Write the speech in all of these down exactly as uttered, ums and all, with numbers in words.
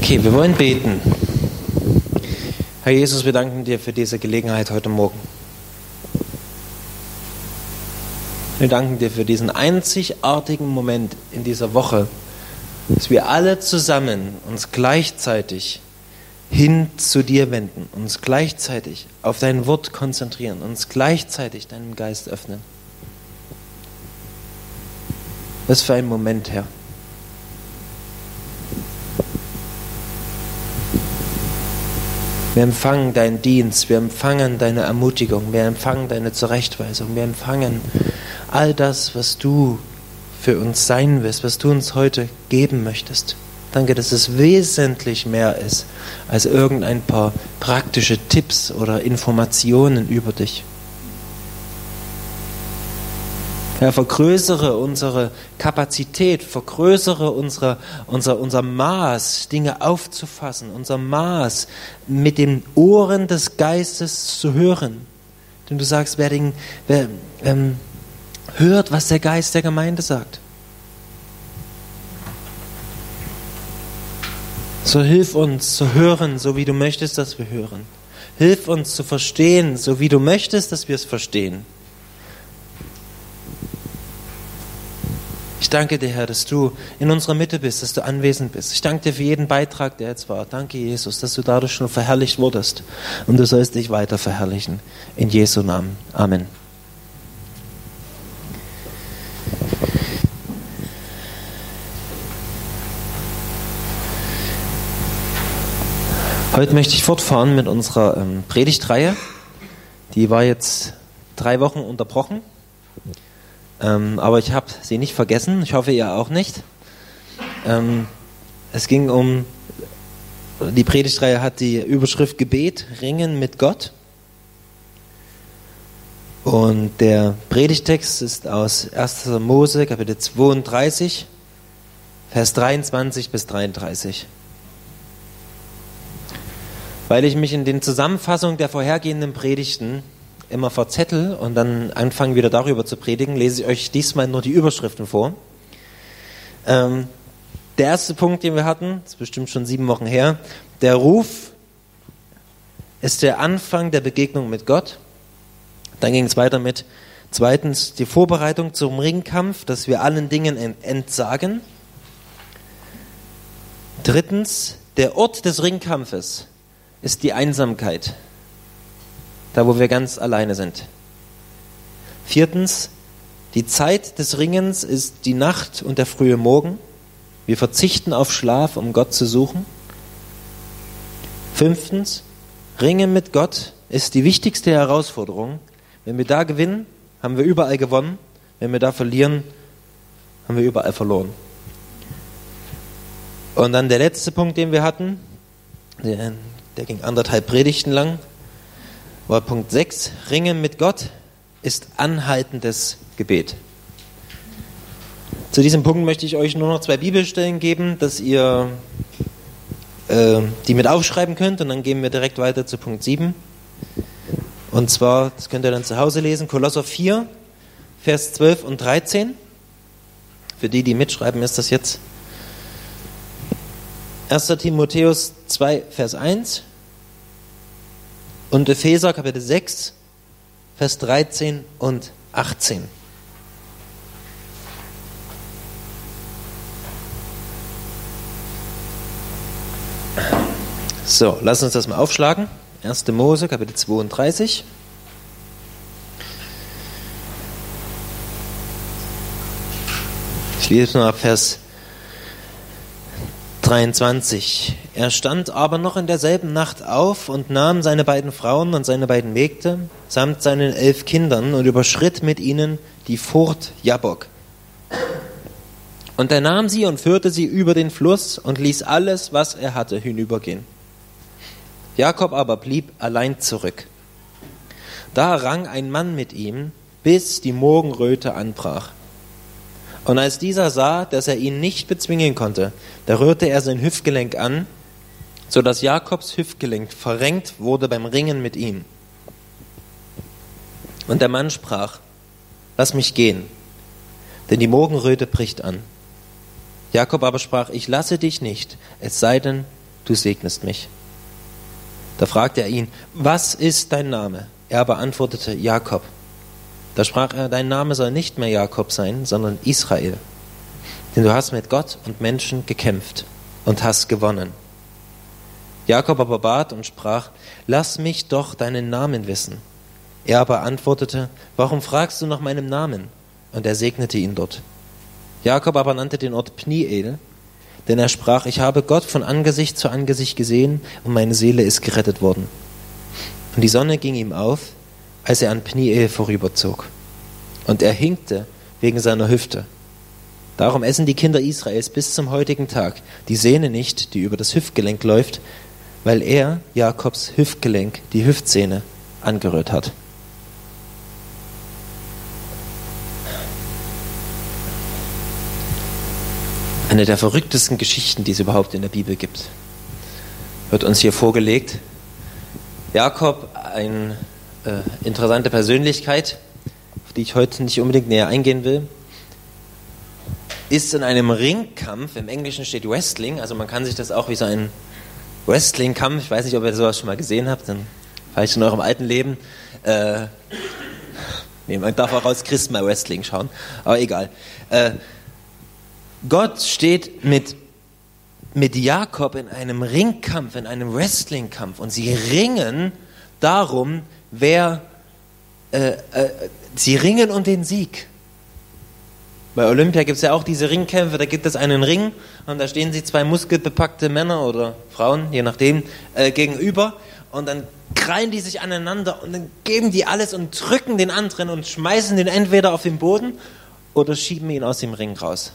Okay, wir wollen beten. Herr Jesus, wir danken dir für diese Gelegenheit heute Morgen. Wir danken dir für diesen einzigartigen Moment in dieser Woche, dass wir alle zusammen uns gleichzeitig hin zu dir wenden, uns gleichzeitig auf dein Wort konzentrieren, uns gleichzeitig deinen Geist öffnen. Was für ein Moment, Herr. Wir empfangen deinen Dienst, wir empfangen deine Ermutigung, wir empfangen deine Zurechtweisung, wir empfangen all das, was du für uns sein willst, was du uns heute geben möchtest. Danke, dass es wesentlich mehr ist als irgendein paar praktische Tipps oder Informationen über dich. Herr, vergrößere unsere Kapazität, vergrößere unsere, unser, unser Maß, Dinge aufzufassen, unser Maß mit den Ohren des Geistes zu hören. Denn du sagst, wer, den, wer ähm, hört, was der Geist der Gemeinde sagt. So hilf uns zu hören, so wie du möchtest, dass wir hören. Hilf uns zu verstehen, so wie du möchtest, dass wir es verstehen. Ich danke dir, Herr, dass du in unserer Mitte bist, dass du anwesend bist. Ich danke dir für jeden Beitrag, der jetzt war. Danke, Jesus, dass du dadurch schon verherrlicht wurdest. Und du sollst dich weiter verherrlichen. In Jesu Namen. Amen. Heute möchte ich fortfahren mit unserer ähm, Predigtreihe. Die war jetzt drei Wochen unterbrochen. Ähm, aber ich habe sie nicht vergessen, ich hoffe ihr auch nicht. Ähm, es ging um, die Predigtreihe hat die Überschrift Gebet, Ringen mit Gott. Und der Predigtext ist aus erster Mose, Kapitel zweiunddreißig, Vers dreiundzwanzig bis dreiunddreißig. Weil ich mich in den Zusammenfassungen der vorhergehenden Predigten immer verzettel und dann anfangen wieder darüber zu predigen, lese ich euch diesmal nur die Überschriften vor. Ähm, der erste Punkt, den wir hatten, das ist bestimmt schon sieben Wochen her, der Ruf ist der Anfang der Begegnung mit Gott. Dann ging es weiter mit zweitens die Vorbereitung zum Ringkampf, dass wir allen Dingen entsagen. Drittens, der Ort des Ringkampfes ist die Einsamkeit. Da, wo wir ganz alleine sind. Viertens, die Zeit des Ringens ist die Nacht und der frühe Morgen. Wir verzichten auf Schlaf, um Gott zu suchen. Fünftens, Ringen mit Gott ist die wichtigste Herausforderung. Wenn wir da gewinnen, haben wir überall gewonnen. Wenn wir da verlieren, haben wir überall verloren. Und dann der letzte Punkt, den wir hatten, der, der ging anderthalb Predigten lang, war Punkt sechs, Ringen mit Gott ist anhaltendes Gebet. Zu diesem Punkt möchte ich euch nur noch zwei Bibelstellen geben, dass ihr äh, die mit aufschreiben könnt und dann gehen wir direkt weiter zu Punkt sieben. Und zwar, das könnt ihr dann zu Hause lesen, Kolosser vier, Vers zwölf und dreizehn. Für die, die mitschreiben, ist das jetzt erster Timotheus zwei, Vers eins. Und Epheser Kapitel sechs, Vers dreizehn und achtzehn. So, lass uns das mal aufschlagen. erster Mose Kapitel zweiunddreißig. Ich lese mal Vers dreiundzwanzig. Er stand aber noch in derselben Nacht auf und nahm seine beiden Frauen und seine beiden Mägde samt seinen elf Kindern und überschritt mit ihnen die Furt Jabbok. Und er nahm sie und führte sie über den Fluss und ließ alles, was er hatte, hinübergehen. Jakob aber blieb allein zurück. Da rang ein Mann mit ihm, bis die Morgenröte anbrach. Und als dieser sah, dass er ihn nicht bezwingen konnte, da rührte er sein Hüftgelenk an, so dass Jakobs Hüftgelenk verrenkt wurde beim Ringen mit ihm. Und der Mann sprach: Lass mich gehen, denn die Morgenröte bricht an. Jakob aber sprach: Ich lasse dich nicht, es sei denn, du segnest mich. Da fragte er ihn, was ist dein Name? Er beantwortete, Jakob. Da sprach er, dein Name soll nicht mehr Jakob sein, sondern Israel. Denn du hast mit Gott und Menschen gekämpft und hast gewonnen. Jakob aber bat und sprach, lass mich doch deinen Namen wissen. Er aber antwortete, warum fragst du nach meinem Namen? Und er segnete ihn dort. Jakob aber nannte den Ort Pniel, denn er sprach, ich habe Gott von Angesicht zu Angesicht gesehen und meine Seele ist gerettet worden. Und die Sonne ging ihm auf, als er an Pniel vorüberzog. Und er hinkte wegen seiner Hüfte. Darum essen die Kinder Israels bis zum heutigen Tag die Sehne nicht, die über das Hüftgelenk läuft, weil er, Jakobs Hüftgelenk, die Hüftsehne angerührt hat. Eine der verrücktesten Geschichten, die es überhaupt in der Bibel gibt, wird uns hier vorgelegt. Jakob, eine äh, interessante Persönlichkeit, auf die ich heute nicht unbedingt näher eingehen will, ist in einem Ringkampf, im Englischen steht Wrestling, also man kann sich das auch wie so ein Wrestling-Kampf, ich weiß nicht, ob ihr sowas schon mal gesehen habt, dann vielleicht in eurem alten Leben, äh, nee, man darf auch als Christ mal Wrestling schauen, aber egal. Äh, Gott steht mit, mit Jakob in einem Ringkampf, in einem Wrestling-Kampf und sie ringen darum, wer, äh, äh, sie ringen um den Sieg. Bei Olympia gibt es ja auch diese Ringkämpfe, da gibt es einen Ring und da stehen sich zwei muskelbepackte Männer oder Frauen, je nachdem, äh, gegenüber und dann krallen die sich aneinander und dann geben die alles und drücken den anderen und schmeißen den entweder auf den Boden oder schieben ihn aus dem Ring raus.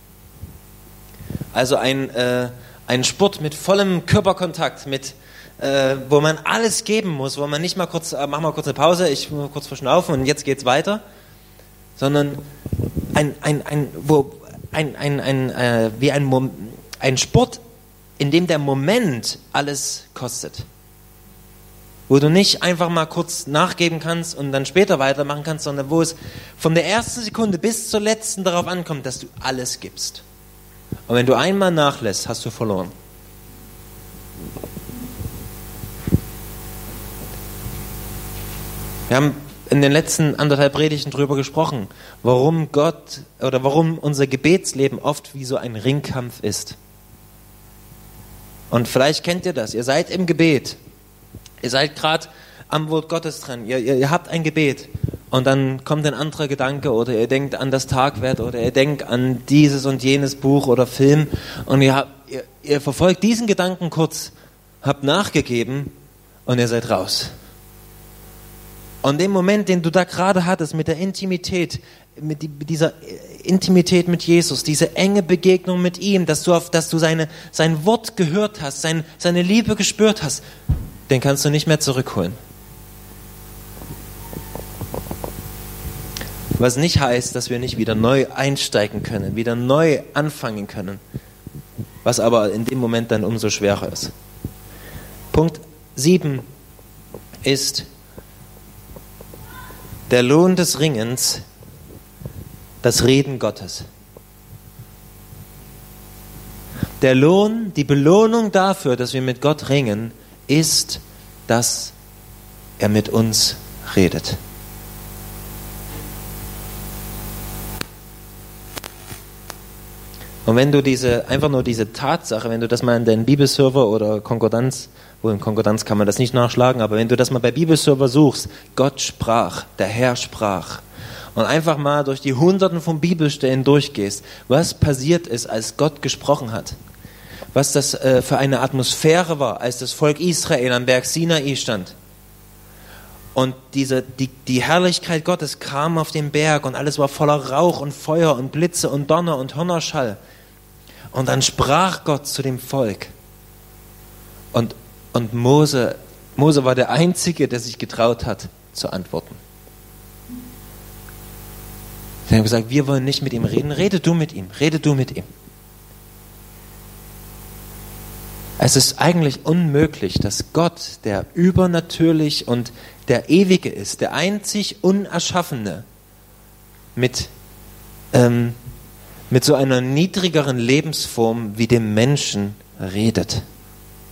Also ein, äh, ein Sport mit vollem Körperkontakt, mit, äh, wo man alles geben muss, wo man nicht mal kurz, äh, mach mal kurz eine Pause, ich muss kurz verschnaufen und jetzt geht's weiter, sondern ein, ein, ein, wo, ein, ein, ein, äh, wie ein, Mom- ein Sport, in dem der Moment alles kostet. Wo du nicht einfach mal kurz nachgeben kannst und dann später weitermachen kannst, sondern wo es von der ersten Sekunde bis zur letzten darauf ankommt, dass du alles gibst. Und wenn du einmal nachlässt, hast du verloren. Wir haben in den letzten anderthalb Predigten darüber gesprochen, warum Gott oder warum unser Gebetsleben oft wie so ein Ringkampf ist. Und vielleicht kennt ihr das. Ihr seid im Gebet. Ihr seid gerade am Wort Gottes dran. Ihr, ihr, ihr habt ein Gebet. Und dann kommt ein anderer Gedanke oder ihr denkt an das Tagwert oder ihr denkt an dieses und jenes Buch oder Film und ihr, habt, ihr, ihr verfolgt diesen Gedanken kurz, habt nachgegeben und ihr seid raus. Und den Moment, den du da gerade hattest mit der Intimität, mit, die, mit dieser Intimität mit Jesus, diese enge Begegnung mit ihm, dass du, auf, dass du seine, sein Wort gehört hast, sein, seine Liebe gespürt hast, den kannst du nicht mehr zurückholen. Was nicht heißt, dass wir nicht wieder neu einsteigen können, wieder neu anfangen können. Was aber in dem Moment dann umso schwerer ist. Punkt sieben ist der Lohn des Ringens, das Reden Gottes. Der Lohn, die Belohnung dafür, dass wir mit Gott ringen, ist, dass er mit uns redet. Und wenn du diese, einfach nur diese Tatsache, wenn du das mal in deinen Bibelserver oder Konkordanz, wo in Konkordanz kann man das nicht nachschlagen, aber wenn du das mal bei Bibelserver suchst, Gott sprach, der Herr sprach, und einfach mal durch die Hunderten von Bibelstellen durchgehst, was passiert ist, als Gott gesprochen hat, was das äh, für eine Atmosphäre war, als das Volk Israel am Berg Sinai stand. Und diese, die, die Herrlichkeit Gottes kam auf den Berg und alles war voller Rauch und Feuer und Blitze und Donner und Hörnerschall. Und dann sprach Gott zu dem Volk. Und, und Mose, Mose war der Einzige, der sich getraut hat, zu antworten. Sie haben gesagt, wir wollen nicht mit ihm reden, rede du mit ihm, rede du mit ihm. Es ist eigentlich unmöglich, dass Gott, der übernatürlich und der Ewige ist, der einzig Unerschaffene, mit, ähm, mit so einer niedrigeren Lebensform wie dem Menschen redet.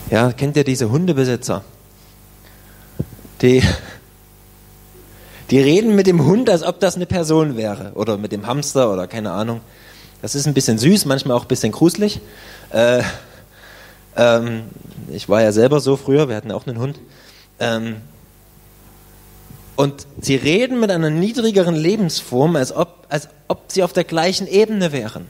Ja, kennt ihr diese Hundebesitzer? Die, die reden mit dem Hund, als ob das eine Person wäre. Oder mit dem Hamster oder keine Ahnung. Das ist ein bisschen süß, manchmal auch ein bisschen gruselig. Äh, ähm, ich war ja selber so früher, wir hatten auch einen Hund. Ähm, und sie reden mit einer niedrigeren Lebensform, als ob, als ob sie auf der gleichen Ebene wären.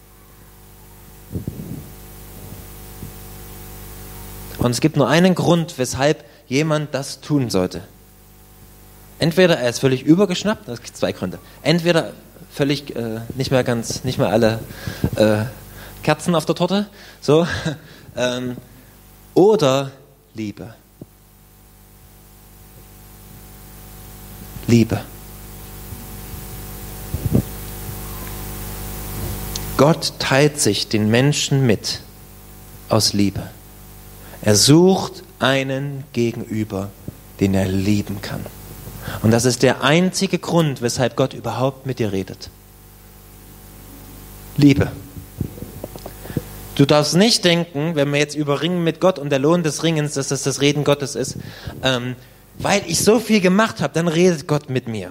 Und es gibt nur einen Grund, weshalb jemand das tun sollte. Entweder er ist völlig übergeschnappt, das gibt zwei Gründe. Entweder völlig äh, nicht mehr ganz, nicht mehr alle äh, Kerzen auf der Torte, so, ähm, oder Liebe. Liebe. Gott teilt sich den Menschen mit aus Liebe. Er sucht einen Gegenüber, den er lieben kann. Und das ist der einzige Grund, weshalb Gott überhaupt mit dir redet. Liebe. Du darfst nicht denken, wenn wir jetzt über Ringen mit Gott und der Lohn des Ringens, dass das das Reden Gottes ist, ähm, weil ich so viel gemacht habe, dann redet Gott mit mir.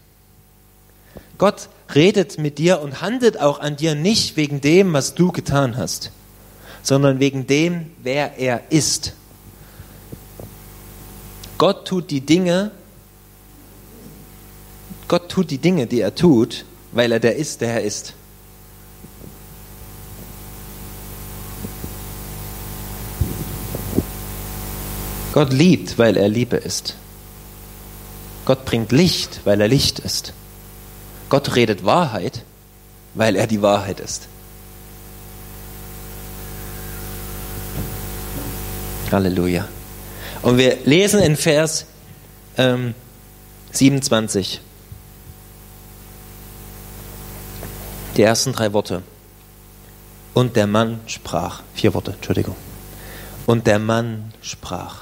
Gott redet mit dir und handelt auch an dir nicht wegen dem, was du getan hast, sondern wegen dem, wer er ist. Gott tut die Dinge, Gott tut die Dinge, die er tut, weil er der ist, der er ist. Gott liebt, weil er Liebe ist. Gott bringt Licht, weil er Licht ist. Gott redet Wahrheit, weil er die Wahrheit ist. Halleluja. Und wir lesen in Vers ähm, siebenundzwanzig die ersten drei Worte. Und der Mann sprach. Vier Worte, Entschuldigung. Und der Mann sprach.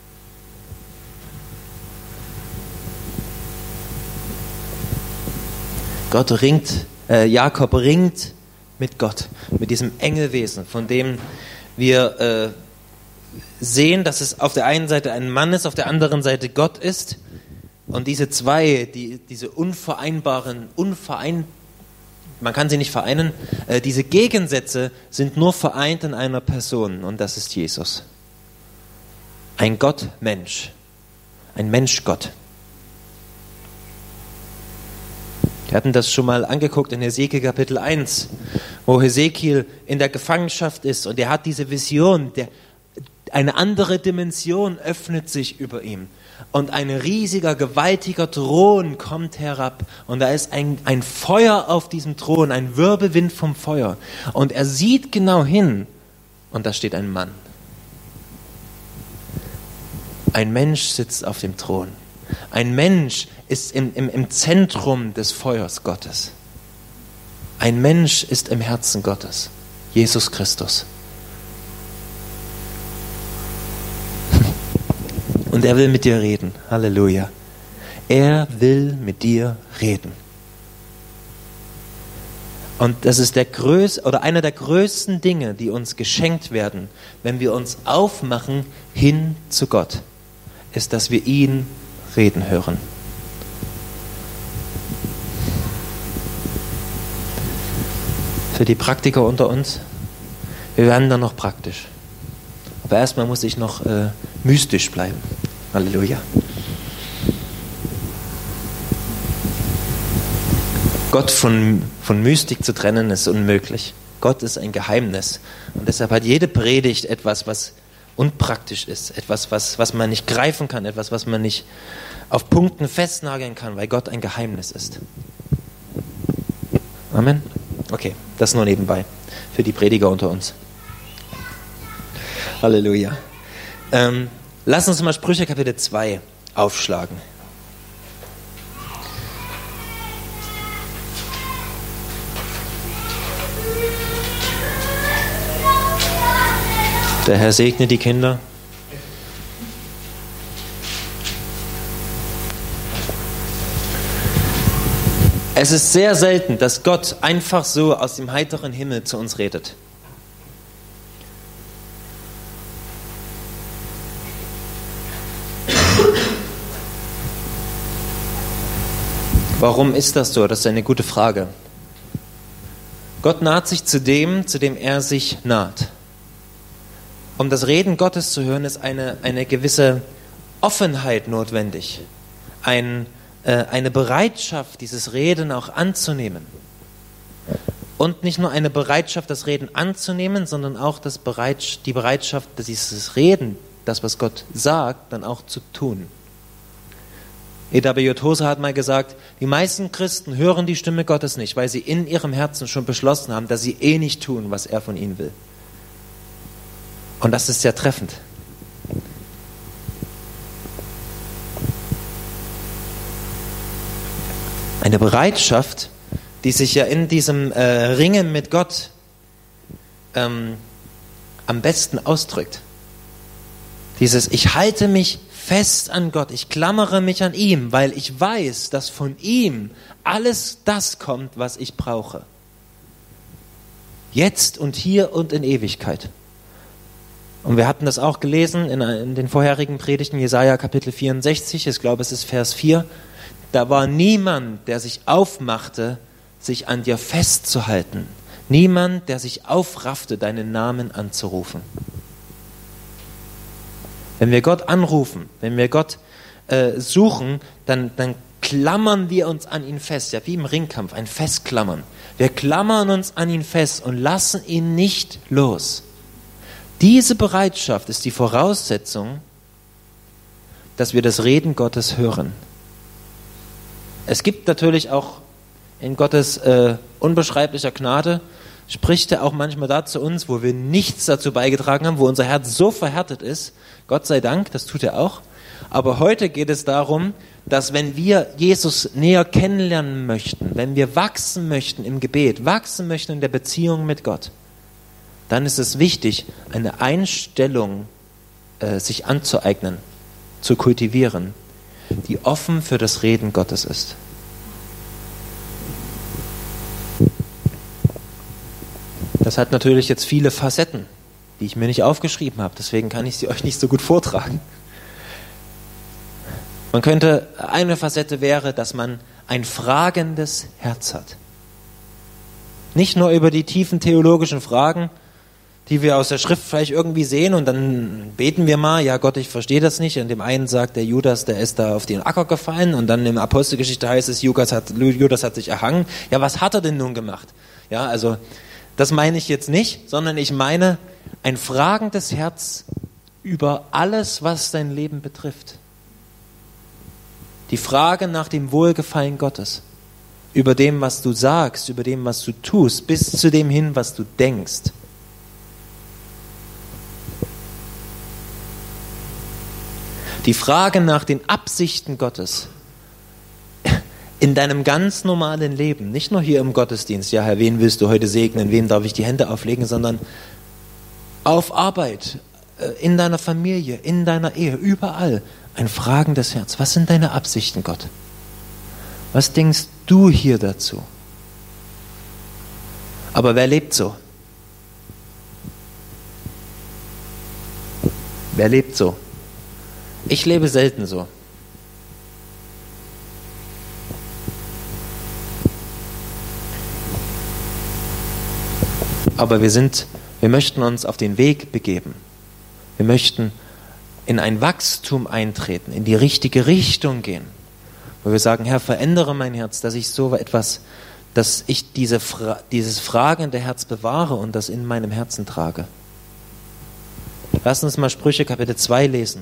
Gott ringt, äh, Jakob ringt mit Gott, mit diesem Engelwesen, von dem wir äh, sehen, dass es auf der einen Seite ein Mann ist, auf der anderen Seite Gott ist. Und diese zwei, die, diese unvereinbaren, unverein, man kann sie nicht vereinen, äh, diese Gegensätze sind nur vereint in einer Person, und das ist Jesus. Ein Gott-Mensch, ein Mensch-Gott. Wir hatten das schon mal angeguckt in Hesekiel Kapitel eins, wo Hesekiel in der Gefangenschaft ist und er hat diese Vision, der, eine andere Dimension öffnet sich über ihm und ein riesiger, gewaltiger Thron kommt herab und da ist ein, ein Feuer auf diesem Thron, ein Wirbelwind vom Feuer und er sieht genau hin und da steht ein Mann. Ein Mensch sitzt auf dem Thron. Ein Mensch ist im, im, im Zentrum des Feuers Gottes. Ein Mensch ist im Herzen Gottes. Jesus Christus. Und er will mit dir reden. Halleluja. Er will mit dir reden. Und das ist der größ- oder einer der größten Dinge, die uns geschenkt werden, wenn wir uns aufmachen hin zu Gott, ist, dass wir ihn reden hören. Für die Praktiker unter uns, wir werden dann noch praktisch. Aber erstmal muss ich noch äh, mystisch bleiben. Halleluja. Gott von, von Mystik zu trennen ist unmöglich. Gott ist ein Geheimnis. Und deshalb hat jede Predigt etwas, was unpraktisch ist. Etwas, was, was man nicht greifen kann. Etwas, was man nicht auf Punkten festnageln kann, weil Gott ein Geheimnis ist. Amen. Okay, das nur nebenbei. Für die Prediger unter uns. Halleluja. Ähm, lass uns mal Sprüche Kapitel zwei aufschlagen. Der Herr segne die Kinder. Es ist sehr selten, dass Gott einfach so aus dem heiteren Himmel zu uns redet. Warum ist das so? Das ist eine gute Frage. Gott naht sich zu dem, zu dem er sich naht. Um das Reden Gottes zu hören, ist eine, eine gewisse Offenheit notwendig. Ein, äh, eine Bereitschaft, dieses Reden auch anzunehmen. Und nicht nur eine Bereitschaft, das Reden anzunehmen, sondern auch das Bereits- die Bereitschaft, dieses Reden, das, was Gott sagt, dann auch zu tun. E W Tozer hat mal gesagt, die meisten Christen hören die Stimme Gottes nicht, weil sie in ihrem Herzen schon beschlossen haben, dass sie eh nicht tun, was er von ihnen will. Und das ist sehr treffend. Eine Bereitschaft, die sich ja in diesem äh, Ringen mit Gott ähm, am besten ausdrückt. Dieses, ich halte mich fest an Gott, ich klammere mich an ihm, weil ich weiß, dass von ihm alles das kommt, was ich brauche. Jetzt und hier und in Ewigkeit. Und wir hatten das auch gelesen in, in den vorherigen Predigten, Jesaja Kapitel vierundsechzig, ich glaube es ist Vers vier, da war niemand, der sich aufmachte, sich an dir festzuhalten. Niemand, der sich aufraffte, deinen Namen anzurufen. Wenn wir Gott anrufen, wenn wir Gott äh, suchen, dann, dann klammern wir uns an ihn fest, ja, wie im Ringkampf, ein Festklammern. Wir klammern uns an ihn fest und lassen ihn nicht los. Diese Bereitschaft ist die Voraussetzung, dass wir das Reden Gottes hören. Es gibt natürlich auch in Gottes äh, unbeschreiblicher Gnade, spricht er auch manchmal da zu uns, wo wir nichts dazu beigetragen haben, wo unser Herz so verhärtet ist. Gott sei Dank, das tut er auch. Aber heute geht es darum, dass wenn wir Jesus näher kennenlernen möchten, wenn wir wachsen möchten im Gebet, wachsen möchten in der Beziehung mit Gott, dann ist es wichtig, eine Einstellung äh, sich anzueignen, zu kultivieren, die offen für das Reden Gottes ist. Das hat natürlich jetzt viele Facetten, die ich mir nicht aufgeschrieben habe, deswegen kann ich sie euch nicht so gut vortragen. Man könnte, eine Facette wäre, dass man ein fragendes Herz hat. Nicht nur über die tiefen theologischen Fragen, die wir aus der Schrift vielleicht irgendwie sehen und dann beten wir mal, ja Gott, ich verstehe das nicht. Und dem einen sagt der Judas, der ist da auf den Acker gefallen und dann in der Apostelgeschichte heißt es, Judas hat, Judas hat sich erhangen. Ja, was hat er denn nun gemacht? Ja, also das meine ich jetzt nicht, sondern ich meine ein fragendes Herz über alles, was dein Leben betrifft. Die Frage nach dem Wohlgefallen Gottes, über dem, was du sagst, über dem, was du tust, bis zu dem hin, was du denkst. Die Frage nach den Absichten Gottes in deinem ganz normalen Leben, nicht nur hier im Gottesdienst, ja Herr, wen willst du heute segnen, wem darf ich die Hände auflegen, sondern auf Arbeit, in deiner Familie, in deiner Ehe, überall ein fragendes Herz. Was sind deine Absichten, Gott? Was denkst du hier dazu? Aber wer lebt so? Wer lebt so? Ich lebe selten so. Aber wir sind, wir möchten uns auf den Weg begeben. Wir möchten in ein Wachstum eintreten, in die richtige Richtung gehen. Wo wir sagen, Herr, verändere mein Herz, dass ich so etwas, dass ich diese, dieses fragende Herz bewahre und das in meinem Herzen trage. Lass uns mal Sprüche Kapitel zwei lesen.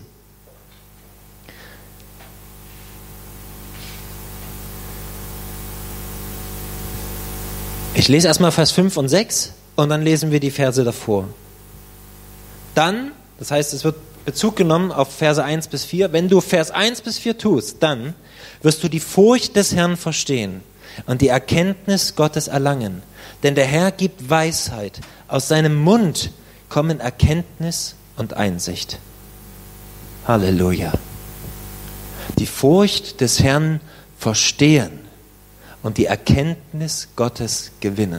Ich lese erstmal Vers fünf und sechs und dann lesen wir die Verse davor. Dann, das heißt, es wird Bezug genommen auf Verse eins bis vier. Wenn du Vers eins bis vier tust, dann wirst du die Furcht des Herrn verstehen und die Erkenntnis Gottes erlangen. Denn der Herr gibt Weisheit. Aus seinem Mund kommen Erkenntnis und Einsicht. Halleluja. Die Furcht des Herrn verstehen und die Erkenntnis Gottes gewinnen.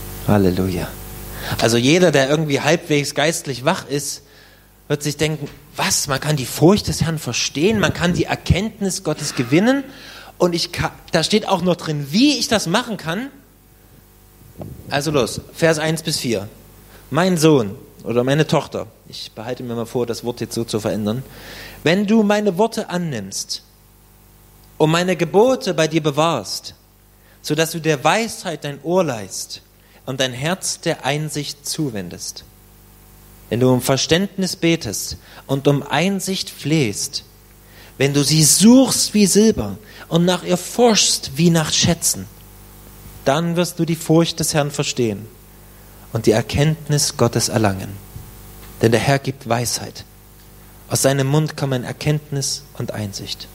Halleluja. Also jeder, der irgendwie halbwegs geistlich wach ist, wird sich denken, was? Man kann die Furcht des Herrn verstehen, man kann die Erkenntnis Gottes gewinnen und ich kann, da steht auch noch drin, wie ich das machen kann. Also los, Vers eins bis vier. Mein Sohn oder meine Tochter, ich behalte mir mal vor, das Wort jetzt so zu verändern, wenn du meine Worte annimmst und meine Gebote bei dir bewahrst, sodass du der Weisheit dein Ohr leihst und dein Herz der Einsicht zuwendest, wenn du um Verständnis betest und um Einsicht flehst, wenn du sie suchst wie Silber und nach ihr forschst wie nach Schätzen, dann wirst du die Furcht des Herrn verstehen und die Erkenntnis Gottes erlangen. Denn der Herr gibt Weisheit. Aus seinem Mund kommen Erkenntnis und Einsicht.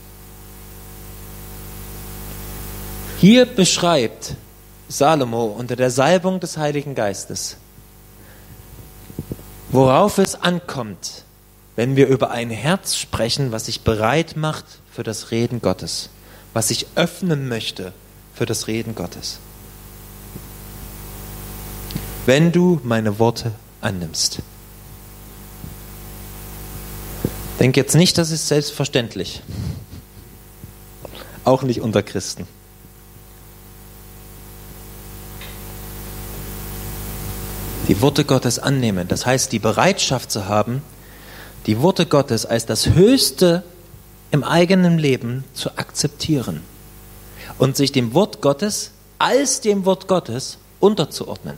Hier beschreibt Salomo unter der Salbung des Heiligen Geistes, worauf es ankommt, wenn wir über ein Herz sprechen, was sich bereit macht für das Reden Gottes, was sich öffnen möchte für das Reden Gottes. Wenn du meine Worte annimmst. Denk jetzt nicht, das ist selbstverständlich. Auch nicht unter Christen. Die Worte Gottes annehmen, das heißt die Bereitschaft zu haben, die Worte Gottes als das Höchste im eigenen Leben zu akzeptieren und sich dem Wort Gottes als dem Wort Gottes unterzuordnen.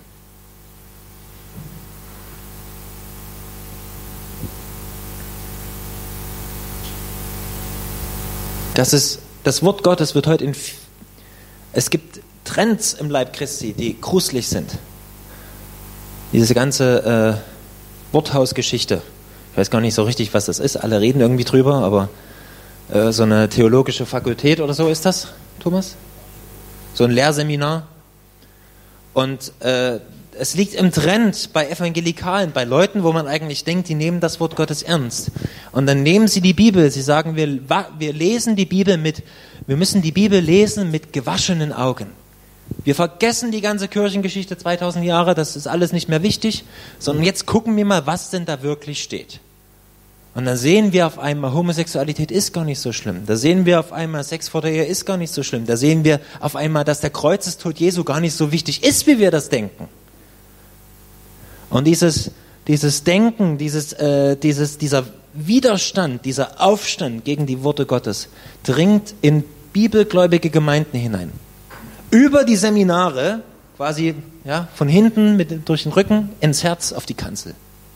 Das ist, das Wort Gottes wird heute in, es gibt Trends im Leib Christi, die gruselig sind. Diese ganze äh, Worthausgeschichte, ich weiß gar nicht so richtig, was das ist, alle reden irgendwie drüber, aber äh, so eine theologische Fakultät oder so ist das, Thomas? So ein Lehrseminar. Und äh, es liegt im Trend bei Evangelikalen, bei Leuten, wo man eigentlich denkt, die nehmen das Wort Gottes ernst. Und dann nehmen sie die Bibel, sie sagen, wir, wir lesen die Bibel mit, wir müssen die Bibel lesen mit gewaschenen Augen. Wir vergessen die ganze Kirchengeschichte zweitausend Jahre, das ist alles nicht mehr wichtig, sondern jetzt gucken wir mal, was denn da wirklich steht. Und dann sehen wir auf einmal, Homosexualität ist gar nicht so schlimm. Da sehen wir auf einmal, Sex vor der Ehe ist gar nicht so schlimm. Da sehen wir auf einmal, dass der Kreuzestod Jesu gar nicht so wichtig ist, wie wir das denken. Und dieses, dieses Denken, dieses, äh, dieses, dieser Widerstand, dieser Aufstand gegen die Worte Gottes dringt in bibelgläubige Gemeinden hinein. Über die Seminare, quasi ja, von hinten mit, durch den Rücken ins Herz auf die Kanzel.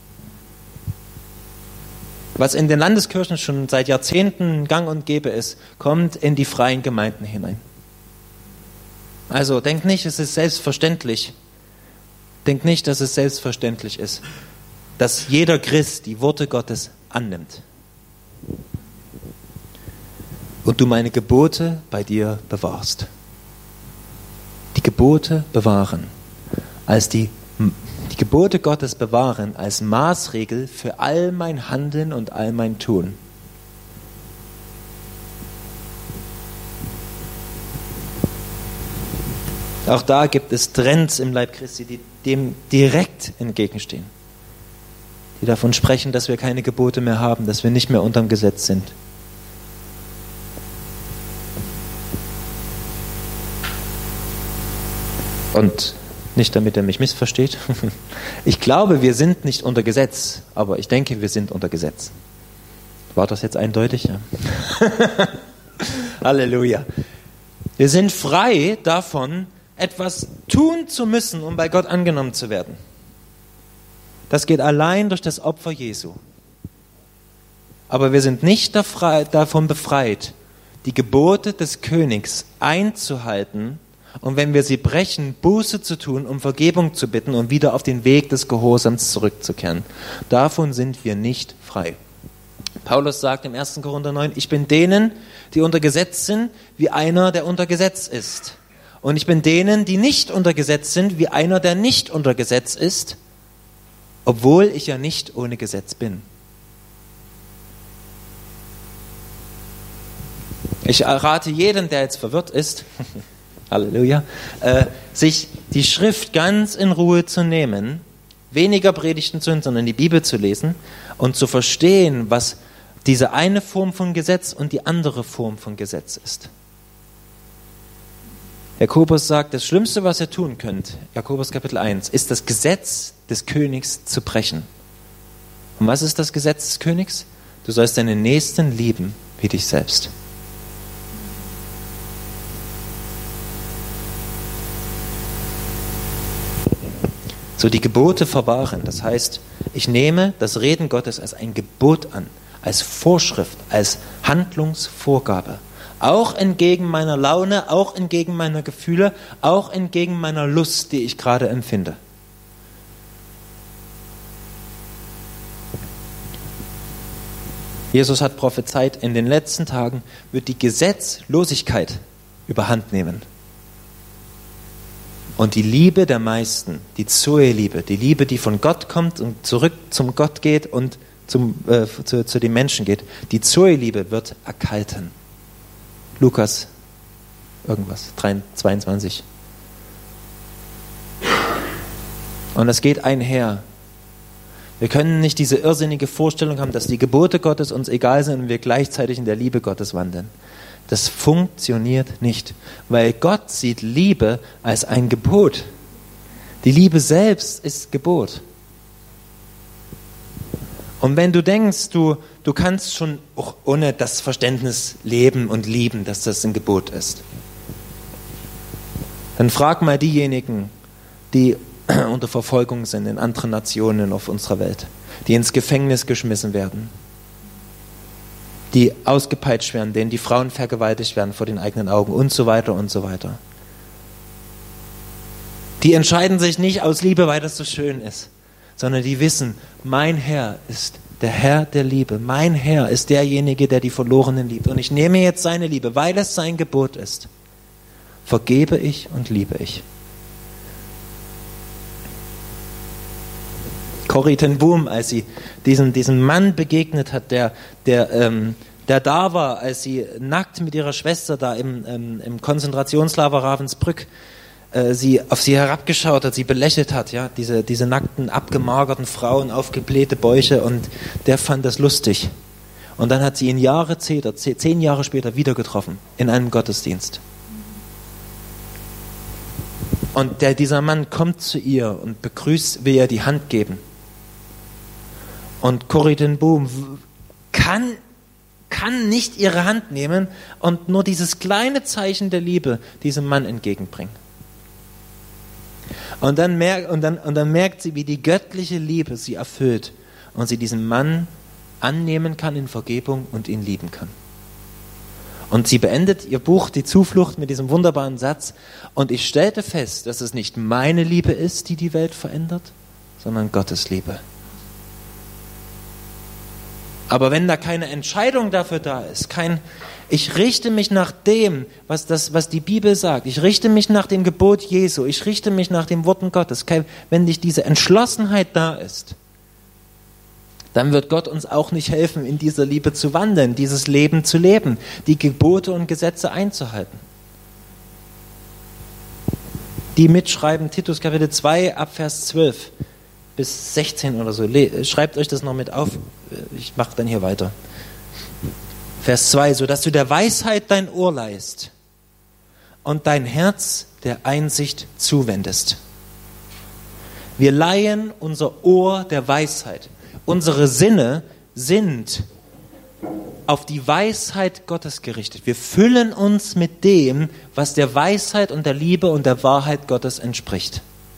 Was in den Landeskirchen schon seit Jahrzehnten gang und gäbe ist, kommt in die freien Gemeinden hinein. Also denk nicht, es ist selbstverständlich. Denk nicht, dass es selbstverständlich ist, dass jeder Christ die Worte Gottes annimmt. Und du meine Gebote bei dir bewahrst. Die Gebote bewahren, als die, die Gebote Gottes bewahren als Maßregel für all mein Handeln und all mein Tun. Auch da gibt es Trends im Leib Christi, die dem direkt entgegenstehen. Die davon sprechen, dass wir keine Gebote mehr haben, dass wir nicht mehr unterm Gesetz sind. Und nicht, damit er mich missversteht. Ich glaube, wir sind nicht unter Gesetz, aber ich denke, wir sind unter Gesetz. War das jetzt eindeutig? Ja. Halleluja. Wir sind frei davon, etwas tun zu müssen, um bei Gott angenommen zu werden. Das geht allein durch das Opfer Jesu. Aber wir sind nicht davon befreit, die Gebote des Königs einzuhalten und wenn wir sie brechen, Buße zu tun, um Vergebung zu bitten und wieder auf den Weg des Gehorsams zurückzukehren. Davon sind wir nicht frei. Paulus sagt im ersten Korinther neun, ich bin denen, die unter Gesetz sind, wie einer, der unter Gesetz ist. Und ich bin denen, die nicht unter Gesetz sind, wie einer, der nicht unter Gesetz ist, obwohl ich ja nicht ohne Gesetz bin. Ich rate jedem, der jetzt verwirrt ist, Halleluja, äh, sich die Schrift ganz in Ruhe zu nehmen, weniger Predigten zu hören, sondern die Bibel zu lesen und zu verstehen, was diese eine Form von Gesetz und die andere Form von Gesetz ist. Jakobus sagt, das Schlimmste, was ihr tun könnt, Jakobus Kapitel eins, ist das Gesetz des Königs zu brechen. Und was ist das Gesetz des Königs? Du sollst deinen Nächsten lieben wie dich selbst. So die Gebote verwahren, das heißt, ich nehme das Reden Gottes als ein Gebot an, als Vorschrift, als Handlungsvorgabe. Auch entgegen meiner Laune, auch entgegen meiner Gefühle, auch entgegen meiner Lust, die ich gerade empfinde. Jesus hat prophezeit, in den letzten Tagen wird die Gesetzlosigkeit überhand nehmen. Und die Liebe der meisten, die Zoe-Liebe, die Liebe, die von Gott kommt und zurück zum Gott geht und zum, äh, zu, zu den Menschen geht, die Zoe-Liebe wird erkalten. Lukas, irgendwas, zweiundzwanzig. Und das geht einher. Wir können nicht diese irrsinnige Vorstellung haben, dass die Gebote Gottes uns egal sind und wir gleichzeitig in der Liebe Gottes wandeln. Das funktioniert nicht, weil Gott sieht Liebe als ein Gebot. Die Liebe selbst ist Gebot. Und wenn du denkst, du, du kannst schon auch ohne das Verständnis leben und lieben, dass das ein Gebot ist, dann frag mal diejenigen, die unter Verfolgung sind in anderen Nationen auf unserer Welt, die ins Gefängnis geschmissen werden, die ausgepeitscht werden, denen die Frauen vergewaltigt werden vor den eigenen Augen und so weiter und so weiter. Die entscheiden sich nicht aus Liebe, weil das so schön ist, sondern die wissen, mein Herr ist der Herr der Liebe. Mein Herr ist derjenige, der die Verlorenen liebt. Und ich nehme jetzt seine Liebe, weil es sein Gebot ist. Vergebe ich und liebe ich. Corrie ten Boom, als sie diesem, diesem Mann begegnet hat, der, der, ähm, der da war, als sie nackt mit ihrer Schwester da im, ähm, im Konzentrationslager Ravensbrück sie auf sie herabgeschaut hat, sie belächelt hat, ja, diese, diese nackten, abgemagerten Frauen, aufgeblähte Bäuche, und der fand das lustig. Und dann hat sie ihn Jahre später, zehn Jahre später wieder getroffen, in einem Gottesdienst. Und der, dieser Mann kommt zu ihr und begrüßt, will ihr die Hand geben. Und Corrie ten Boom kann, kann nicht ihre Hand nehmen und nur dieses kleine Zeichen der Liebe diesem Mann entgegenbringen. Und dann, merkt, und, dann, und dann merkt sie, wie die göttliche Liebe sie erfüllt und sie diesen Mann annehmen kann in Vergebung und ihn lieben kann. Und sie beendet ihr Buch Die Zuflucht mit diesem wunderbaren Satz: Und ich stellte fest, dass es nicht meine Liebe ist, die die Welt verändert, sondern Gottes Liebe. Aber wenn da keine Entscheidung dafür da ist, kein, ich richte mich nach dem, was, das, was die Bibel sagt, ich richte mich nach dem Gebot Jesu, ich richte mich nach den Worten Gottes, kein, wenn nicht diese Entschlossenheit da ist, dann wird Gott uns auch nicht helfen, in dieser Liebe zu wandeln, dieses Leben zu leben, die Gebote und Gesetze einzuhalten. Die mitschreiben, Titus Kapitel zwei, ab Vers zwölf bis sechzehn oder so. Schreibt euch das noch mit auf. Ich mache dann hier weiter. Vers zwei, so dass du der Weisheit dein Ohr leihst und dein Herz der Einsicht zuwendest. Wir leihen unser Ohr der Weisheit. Unsere Sinne sind auf die Weisheit Gottes gerichtet. Wir füllen uns mit dem, was der Weisheit und der Liebe und der Wahrheit Gottes entspricht.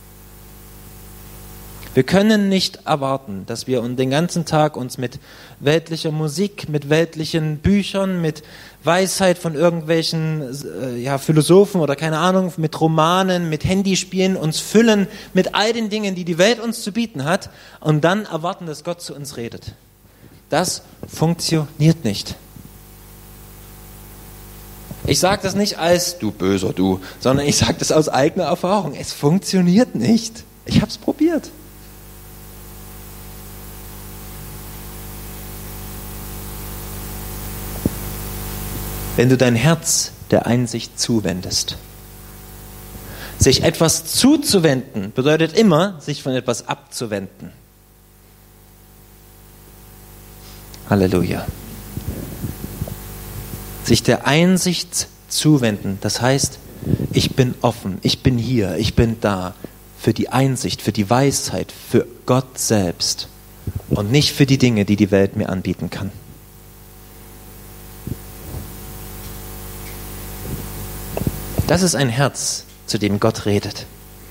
Wir können nicht erwarten, dass wir den ganzen Tag uns mit weltlicher Musik, mit weltlichen Büchern, mit Weisheit von irgendwelchen äh, ja, Philosophen oder keine Ahnung, mit Romanen, mit Handyspielen uns füllen mit all den Dingen, die die Welt uns zu bieten hat, und dann erwarten, dass Gott zu uns redet. Das funktioniert nicht. Ich sage das nicht als du böser du, sondern ich sage das aus eigener Erfahrung. Es funktioniert nicht. Ich habe es probiert. Wenn du dein Herz der Einsicht zuwendest. Sich etwas zuzuwenden bedeutet immer, sich von etwas abzuwenden. Halleluja. Sich der Einsicht zuwenden, das heißt, ich bin offen, ich bin hier, ich bin da für die Einsicht, für die Weisheit, für Gott selbst und nicht für die Dinge, die die Welt mir anbieten kann. Das ist ein Herz, zu dem Gott redet.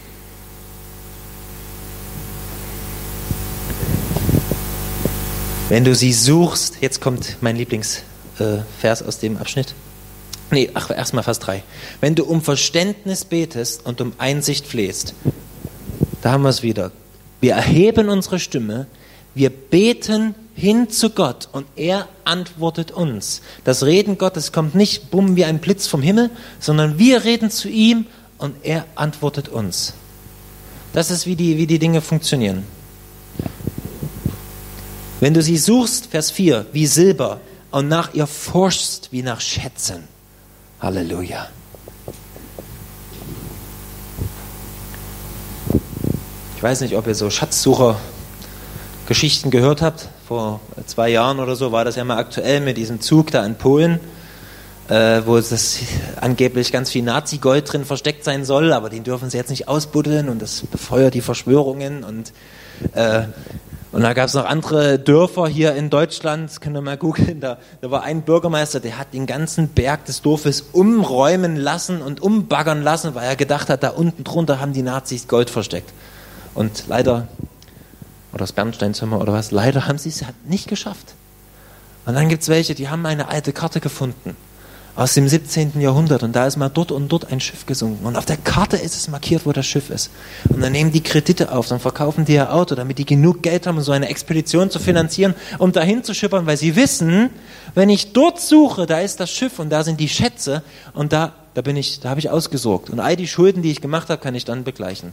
Wenn du sie suchst, jetzt kommt mein Lieblingsvers aus dem Abschnitt. Nee, ach, erstmal Vers drei. Wenn du um Verständnis betest und um Einsicht flehst, da haben wir es wieder. Wir erheben unsere Stimme, wir beten hin zu Gott und er antwortet uns. Das Reden Gottes kommt nicht bumm wie ein Blitz vom Himmel, sondern wir reden zu ihm und er antwortet uns. Das ist, wie die, wie die Dinge funktionieren. Wenn du sie suchst, Vers vier, wie Silber und nach ihr forschst wie nach Schätzen. Halleluja. Ich weiß nicht, ob ihr so Schatzsucher-Geschichten gehört habt. Vor zwei Jahren oder so war das ja mal aktuell mit diesem Zug da in Polen, äh, wo das angeblich ganz viel Nazi-Gold drin versteckt sein soll, aber den dürfen sie jetzt nicht ausbuddeln und das befeuert die Verschwörungen und äh, Und da gab es noch andere Dörfer hier in Deutschland, das könnt ihr mal googeln, da, da war ein Bürgermeister, der hat den ganzen Berg des Dorfes umräumen lassen und umbaggern lassen, weil er gedacht hat, da unten drunter haben die Nazis Gold versteckt. Und leider, oder das Bernsteinzimmer oder was, leider haben sie es nicht geschafft. Und dann gibt es welche, die haben eine alte Karte gefunden aus dem siebzehnten Jahrhundert und da ist mal dort und dort ein Schiff gesunken und auf der Karte ist es markiert, wo das Schiff ist. Und dann nehmen die Kredite auf, dann verkaufen die ihr Auto, damit die genug Geld haben, um so eine Expedition zu finanzieren, um dahin zu schippern, weil sie wissen, wenn ich dort suche, da ist das Schiff und da sind die Schätze und da, da bin ich, da habe ich ausgesorgt und all die Schulden, die ich gemacht habe, kann ich dann begleichen.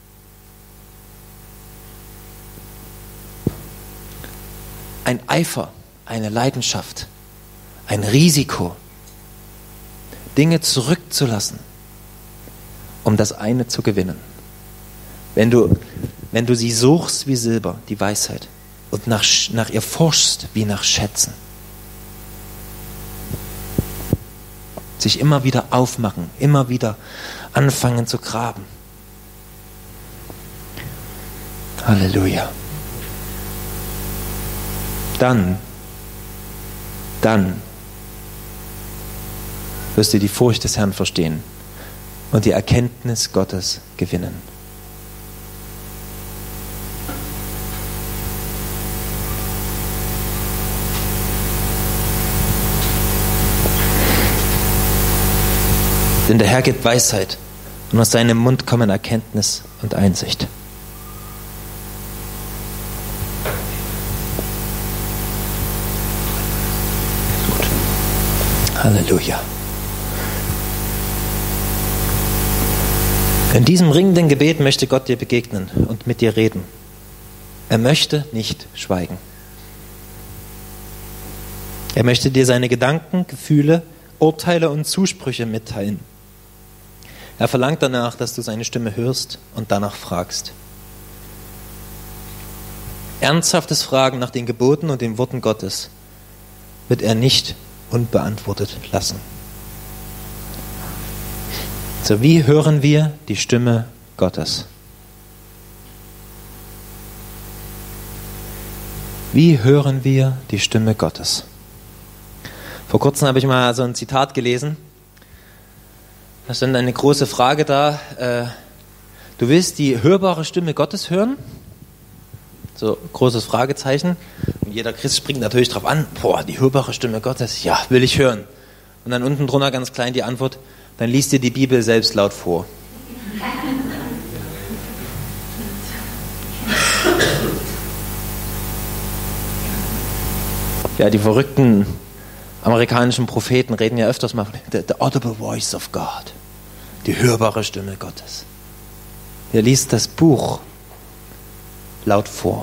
Ein Eifer, eine Leidenschaft, ein Risiko, Dinge zurückzulassen, um das eine zu gewinnen. Wenn du, wenn du sie suchst wie Silber, die Weisheit, und nach, nach ihr forschst wie nach Schätzen, sich immer wieder aufmachen, immer wieder anfangen zu graben. Halleluja. Dann, dann wirst du die Furcht des Herrn verstehen und die Erkenntnis Gottes gewinnen. Denn der Herr gibt Weisheit und aus seinem Mund kommen Erkenntnis und Einsicht. Gut. Halleluja. In diesem ringenden Gebet möchte Gott dir begegnen und mit dir reden. Er möchte nicht schweigen. Er möchte dir seine Gedanken, Gefühle, Urteile und Zusprüche mitteilen. Er verlangt danach, dass du seine Stimme hörst und danach fragst. Ernsthaftes Fragen nach den Geboten und den Worten Gottes wird er nicht unbeantwortet lassen. So, wie hören wir die Stimme Gottes? Wie hören wir die Stimme Gottes? Vor kurzem habe ich mal so ein Zitat gelesen. Da stand eine große Frage da. Äh, du willst die hörbare Stimme Gottes hören? So, großes Fragezeichen. Und jeder Christ springt natürlich drauf an. Boah, die hörbare Stimme Gottes? Ja, will ich hören. Und dann unten drunter ganz klein die Antwort: Dann liest dir die Bibel selbst laut vor. Ja, die verrückten amerikanischen Propheten reden ja öfters mal von the, the audible voice of God, die hörbare Stimme Gottes. Er liest das Buch laut vor.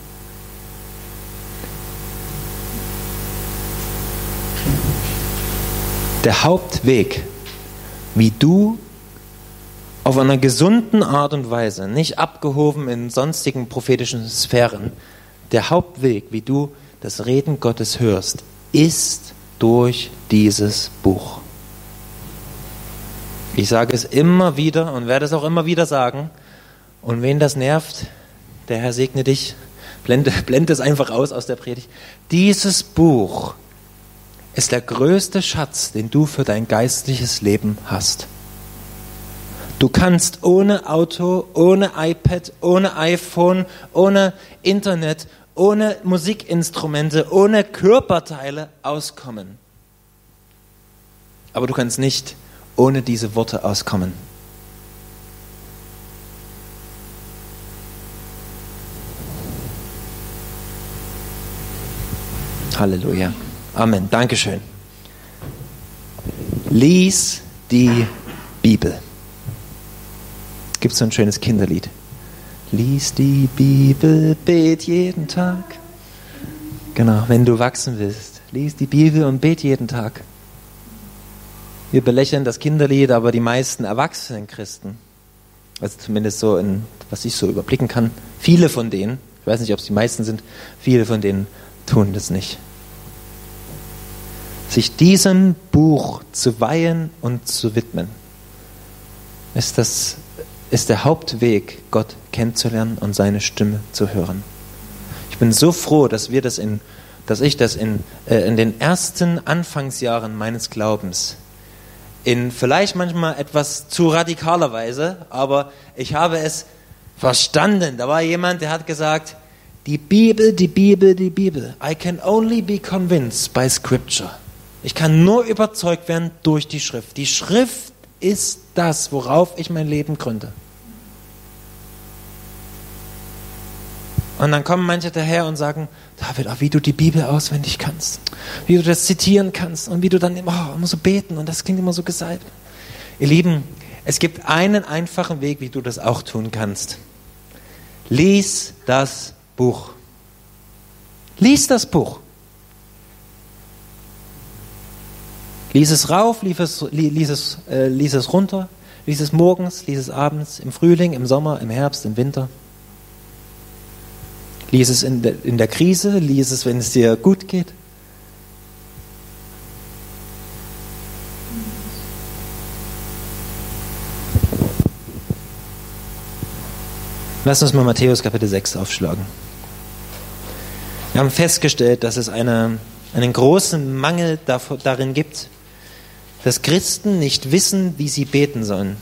Der Hauptweg, wie du auf einer gesunden Art und Weise, nicht abgehoben in sonstigen prophetischen Sphären, der Hauptweg, wie du das Reden Gottes hörst, ist durch dieses Buch. Ich sage es immer wieder und werde es auch immer wieder sagen. Und wen das nervt, der Herr segne dich, blende, blende es einfach aus aus der Predigt. Dieses Buch ist der größte Schatz, den du für dein geistliches Leben hast. Du kannst ohne Auto, ohne iPad, ohne iPhone, ohne Internet, ohne Musikinstrumente, ohne Körperteile auskommen. Aber du kannst nicht ohne diese Worte auskommen. Halleluja. Amen. Dankeschön. Lies die Bibel. Es gibt so ein schönes Kinderlied. Lies die Bibel, bet jeden Tag. Genau, wenn du wachsen willst. Lies die Bibel und bet jeden Tag. Wir belächeln das Kinderlied, aber die meisten erwachsenen Christen, also zumindest so, in, was ich so überblicken kann, viele von denen, ich weiß nicht, ob es die meisten sind, viele von denen tun das nicht. Sich diesem Buch zu weihen und zu widmen, ist, das, ist der Hauptweg, Gott kennenzulernen und seine Stimme zu hören. Ich bin so froh, dass wir das in, dass ich das in, äh, in den ersten Anfangsjahren meines Glaubens in vielleicht manchmal etwas zu radikaler Weise, aber ich habe es verstanden. Da war jemand, der hat gesagt, die Bibel, die Bibel, die Bibel. I can only be convinced by Scripture. Ich kann nur überzeugt werden durch die Schrift. Die Schrift ist das, worauf ich mein Leben gründe. Und dann kommen manche daher und sagen, David, oh, wie du die Bibel auswendig kannst, wie du das zitieren kannst und wie du dann immer, oh, immer so beten und das klingt immer so gesalbt. Ihr Lieben, es gibt einen einfachen Weg, wie du das auch tun kannst. Lies das Buch. Lies das Buch. Lies es rauf, lies es, lies es, äh, lies es runter, lies es morgens, lies es abends, im Frühling, im Sommer, im Herbst, im Winter. Lies es in der, in der Krise, lies es, wenn es dir gut geht. Lass uns mal Matthäus Kapitel sechs aufschlagen. Wir haben festgestellt, dass es eine, einen großen Mangel davor, darin gibt, dass Christen nicht wissen, wie sie beten sollen.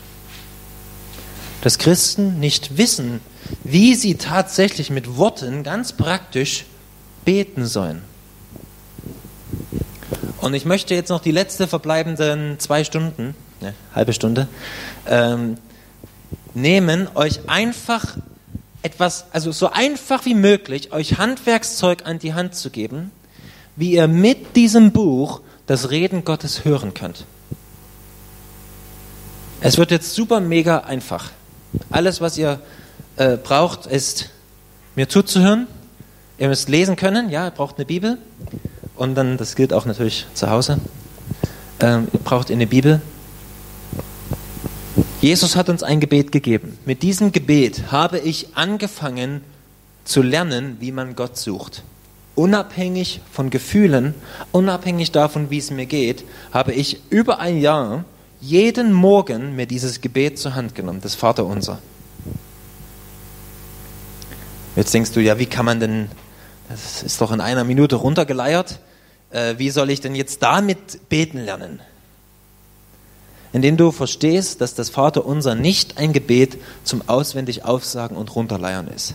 Dass Christen nicht wissen, wie sie tatsächlich mit Worten ganz praktisch beten sollen. Und ich möchte jetzt noch die letzte verbleibenden zwei Stunden, ne, halbe Stunde, ähm, nehmen, euch einfach etwas, also so einfach wie möglich, euch Handwerkszeug an die Hand zu geben, wie ihr mit diesem Buch das Reden Gottes hören könnt. Es wird jetzt super mega einfach. Alles, was ihr äh, braucht, ist, mir zuzuhören. Ihr müsst lesen können, ja, ihr braucht eine Bibel. Und dann, das gilt auch natürlich zu Hause, ähm, ihr braucht eine Bibel. Jesus hat uns ein Gebet gegeben. Mit diesem Gebet habe ich angefangen zu lernen, wie man Gott sucht. Unabhängig von Gefühlen, unabhängig davon, wie es mir geht, habe ich über ein Jahr jeden Morgen mir dieses Gebet zur Hand genommen, das Vaterunser. Jetzt denkst du, ja, wie kann man denn, das ist doch in einer Minute runtergeleiert, äh, wie soll ich denn jetzt damit beten lernen? Indem du verstehst, dass das Vaterunser nicht ein Gebet zum auswendig aufsagen und runterleiern ist.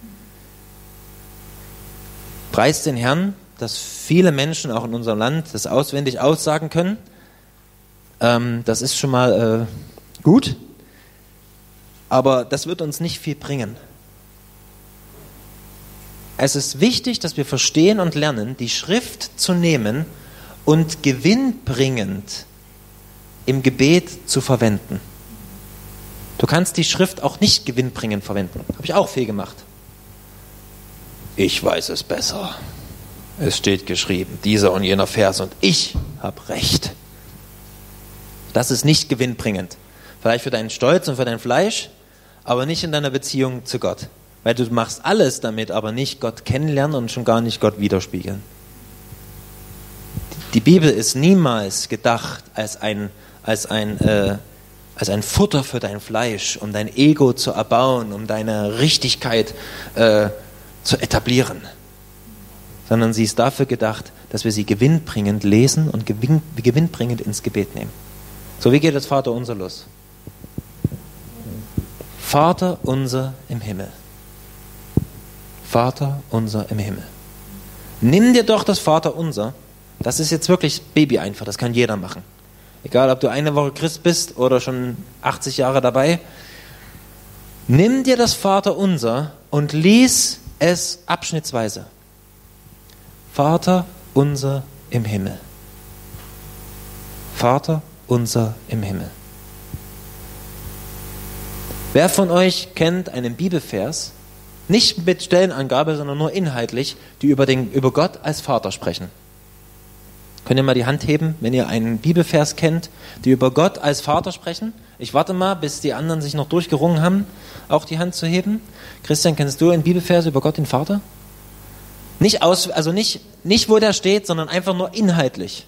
Preis den Herrn, dass viele Menschen auch in unserem Land das auswendig aussagen können. Ähm, das ist schon mal äh, gut, aber das wird uns nicht viel bringen. Es ist wichtig, dass wir verstehen und lernen, die Schrift zu nehmen und gewinnbringend im Gebet zu verwenden. Du kannst die Schrift auch nicht gewinnbringend verwenden. Habe ich auch viel gemacht. Ich weiß es besser. Es steht geschrieben, dieser und jener Vers und ich habe recht. Das ist nicht gewinnbringend. Vielleicht für deinen Stolz und für dein Fleisch, aber nicht in deiner Beziehung zu Gott. Weil du machst alles damit, aber nicht Gott kennenlernen und schon gar nicht Gott widerspiegeln. Die Bibel ist niemals gedacht als ein, als ein, äh, als ein Futter für dein Fleisch, um dein Ego zu erbauen, um deine Richtigkeit äh, zu etablieren. Sondern sie ist dafür gedacht, dass wir sie gewinnbringend lesen und gewinn, gewinnbringend ins Gebet nehmen. So, wie geht das Vater unser los? Vater unser im Himmel. Vater unser im Himmel. Nimm dir doch das Vater unser. Das ist jetzt wirklich Baby einfach, das kann jeder machen. Egal, ob du eine Woche Christ bist oder schon achtzig Jahre dabei. Nimm dir das Vater unser und lies es abschnittsweise. Vater unser im Himmel. Vater unser im Himmel. Wer von euch kennt einen Bibelvers, nicht mit Stellenangabe, sondern nur inhaltlich, die über, den, über Gott als Vater sprechen? Könnt ihr mal die Hand heben, wenn ihr einen Bibelvers kennt, die über Gott als Vater sprechen? Ich warte mal, bis die anderen sich noch durchgerungen haben, auch die Hand zu heben. Christian, kennst du einen Bibelvers über Gott, den Vater? Nicht aus, also nicht, nicht wo der steht, sondern einfach nur inhaltlich.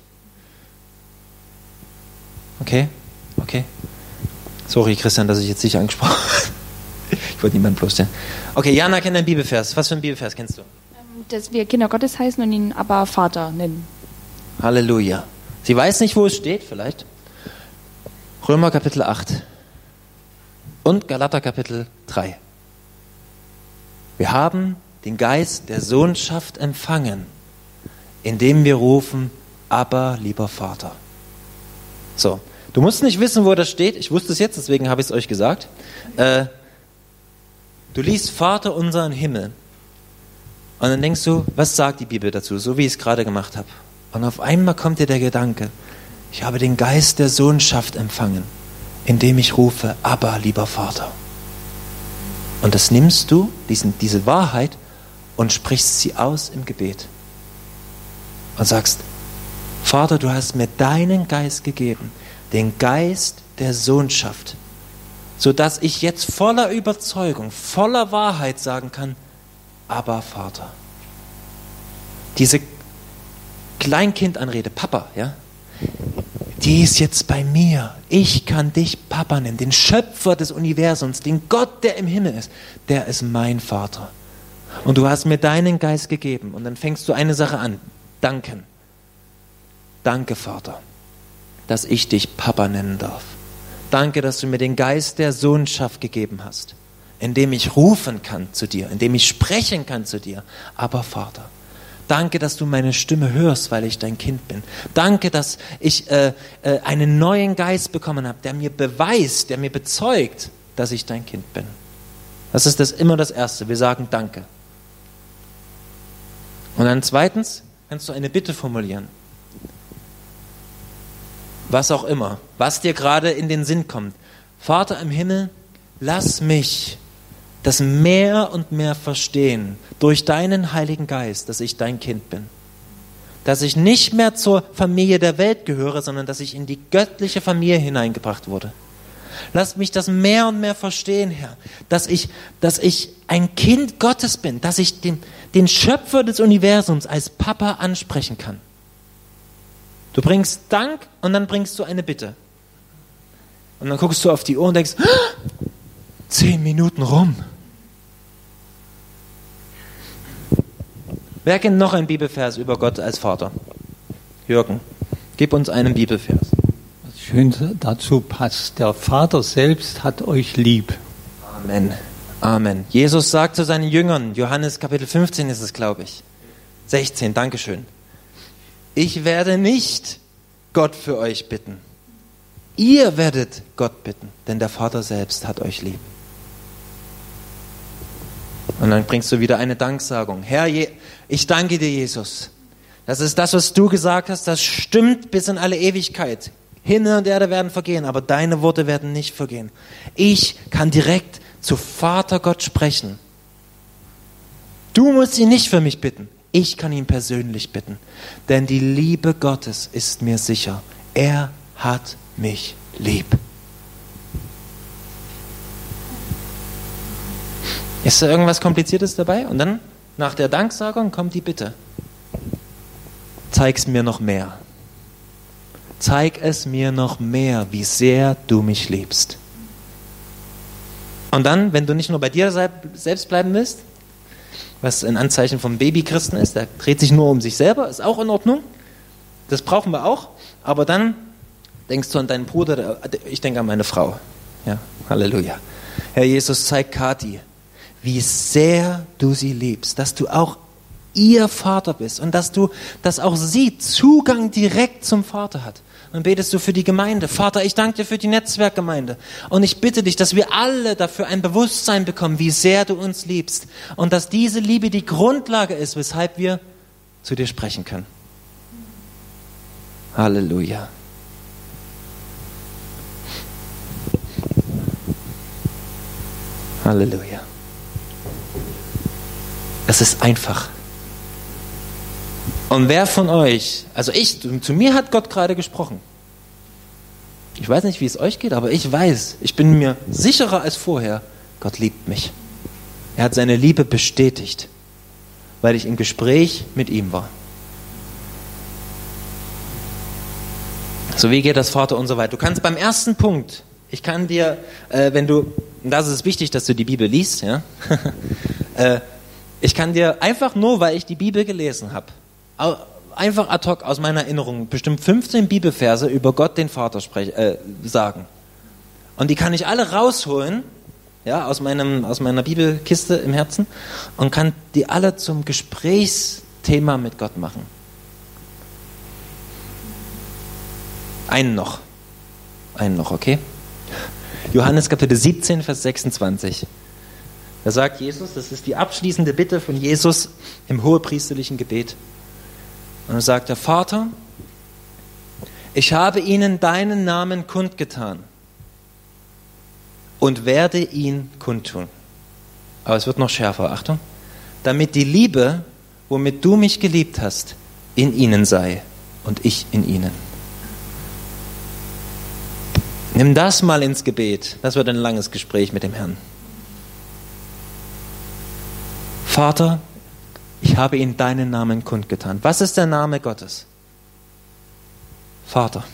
Okay, okay. Sorry, Christian, dass ich jetzt dich angesprochen habe. Ich wollte niemanden bloßstellen. Okay, Jana kennt einen Bibelvers. Was für einen Bibelvers kennst du? Dass wir Kinder Gottes heißen und ihn aber Vater nennen. Halleluja. Sie weiß nicht, wo es steht, vielleicht. Römer Kapitel acht und Galater Kapitel drei. Wir haben den Geist der Sohnschaft empfangen, indem wir rufen, Abba, lieber Vater. So, du musst nicht wissen, wo das steht. Ich wusste es jetzt, deswegen habe ich es euch gesagt. Äh, du liest Vater unser im Himmel und dann denkst du, was sagt die Bibel dazu, so wie ich es gerade gemacht habe. Und auf einmal kommt dir der Gedanke, ich habe den Geist der Sohnschaft empfangen, indem ich rufe, Abba, lieber Vater. Und das nimmst du, diesen, diese Wahrheit, und sprichst sie aus im Gebet. Und sagst, Vater, du hast mir deinen Geist gegeben, den Geist der Sohnschaft, sodass ich jetzt voller Überzeugung, voller Wahrheit sagen kann, Abba, Vater. Diese Kleinkindanrede, Papa, ja, die ist jetzt bei mir. Ich kann dich Papa nennen, den Schöpfer des Universums, den Gott, der im Himmel ist, der ist mein Vater. Und du hast mir deinen Geist gegeben. Und dann fängst du eine Sache an, danken. Danke, Vater, dass ich dich Papa nennen darf. Danke, dass du mir den Geist der Sohnschaft gegeben hast, indem ich rufen kann zu dir, indem ich sprechen kann zu dir. Aber Vater, danke, dass du meine Stimme hörst, weil ich dein Kind bin. Danke, dass ich äh, äh, einen neuen Geist bekommen habe, der mir beweist, der mir bezeugt, dass ich dein Kind bin. Das ist das immer das Erste. Wir sagen Danke. Und dann zweitens kannst du eine Bitte formulieren. Was auch immer, was dir gerade in den Sinn kommt. Vater im Himmel, lass mich das mehr und mehr verstehen durch deinen Heiligen Geist, dass ich dein Kind bin. Dass ich nicht mehr zur Familie der Welt gehöre, sondern dass ich in die göttliche Familie hineingebracht wurde. Lass mich das mehr und mehr verstehen, Herr, dass ich, dass ich ein Kind Gottes bin, dass ich den, den Schöpfer des Universums als Papa ansprechen kann. Du bringst Dank und dann bringst du eine Bitte. Und dann guckst du auf die Uhr und denkst, zehn Minuten rum. Wer kennt noch einen Bibelvers über Gott als Vater? Jürgen, gib uns einen Bibelvers. Was schön dazu passt, der Vater selbst hat euch lieb. Amen. Amen. Jesus sagt zu seinen Jüngern, Johannes Kapitel fünfzehn ist es, glaube ich. sechzehn, Dankeschön. Ich werde nicht Gott für euch bitten. Ihr werdet Gott bitten, denn der Vater selbst hat euch lieb. Und dann bringst du wieder eine Danksagung. Herr, ich danke dir, Jesus. Das ist das, was du gesagt hast, das stimmt bis in alle Ewigkeit. Himmel und Erde werden vergehen, aber deine Worte werden nicht vergehen. Ich kann direkt zu Vater Gott sprechen. Du musst ihn nicht für mich bitten. Ich kann ihn persönlich bitten. Denn die Liebe Gottes ist mir sicher. Er hat mich lieb. Ist da irgendwas Kompliziertes dabei? Und dann, nach der Danksagung, kommt die Bitte. Zeig's mir noch mehr. Zeig es mir noch mehr, wie sehr du mich liebst. Und dann, wenn du nicht nur bei dir selbst bleiben willst, was ein Anzeichen vom Babychristen ist, der dreht sich nur um sich selber, ist auch in Ordnung. Das brauchen wir auch. Aber dann denkst du an deinen Bruder, ich denke an meine Frau. Ja, Halleluja. Herr Jesus, zeig Kathi, wie sehr du sie liebst, dass du auch ihr Vater bist und dass du, dass auch sie Zugang direkt zum Vater hat. Dann betest du für die Gemeinde. Vater, ich danke dir für die Netzwerkgemeinde. Und ich bitte dich, dass wir alle dafür ein Bewusstsein bekommen, wie sehr du uns liebst. Und dass diese Liebe die Grundlage ist, weshalb wir zu dir sprechen können. Halleluja. Halleluja. Es ist einfach. Und wer von euch, also ich, zu mir hat Gott gerade gesprochen. Ich weiß nicht, wie es euch geht, aber ich weiß, ich bin mir sicherer als vorher, Gott liebt mich. Er hat seine Liebe bestätigt, weil ich im Gespräch mit ihm war. So, wie geht das Vater und so weiter? Du kannst beim ersten Punkt, ich kann dir, äh, wenn du, und das ist wichtig, dass du die Bibel liest, ja, äh, ich kann dir einfach nur, weil ich die Bibel gelesen habe, einfach ad hoc aus meiner Erinnerung bestimmt fünfzehn Bibelverse über Gott, den Vater, sprech, äh, sagen. Und die kann ich alle rausholen, ja, aus, meinem, aus meiner Bibelkiste im Herzen und kann die alle zum Gesprächsthema mit Gott machen. Einen noch. Einen noch, okay? Johannes Kapitel siebzehn, Vers sechsundzwanzig. Da sagt Jesus, das ist die abschließende Bitte von Jesus im hohepriesterlichen Gebet. Und er sagt, der Vater, ich habe ihnen deinen Namen kundgetan und werde ihn kundtun. Aber es wird noch schärfer, Achtung. Damit die Liebe, womit du mich geliebt hast, in ihnen sei und ich in ihnen. Nimm das mal ins Gebet. Das wird ein langes Gespräch mit dem Herrn. Vater, ich habe ihnen deinen Namen kundgetan. Was ist der Name Gottes? Vater.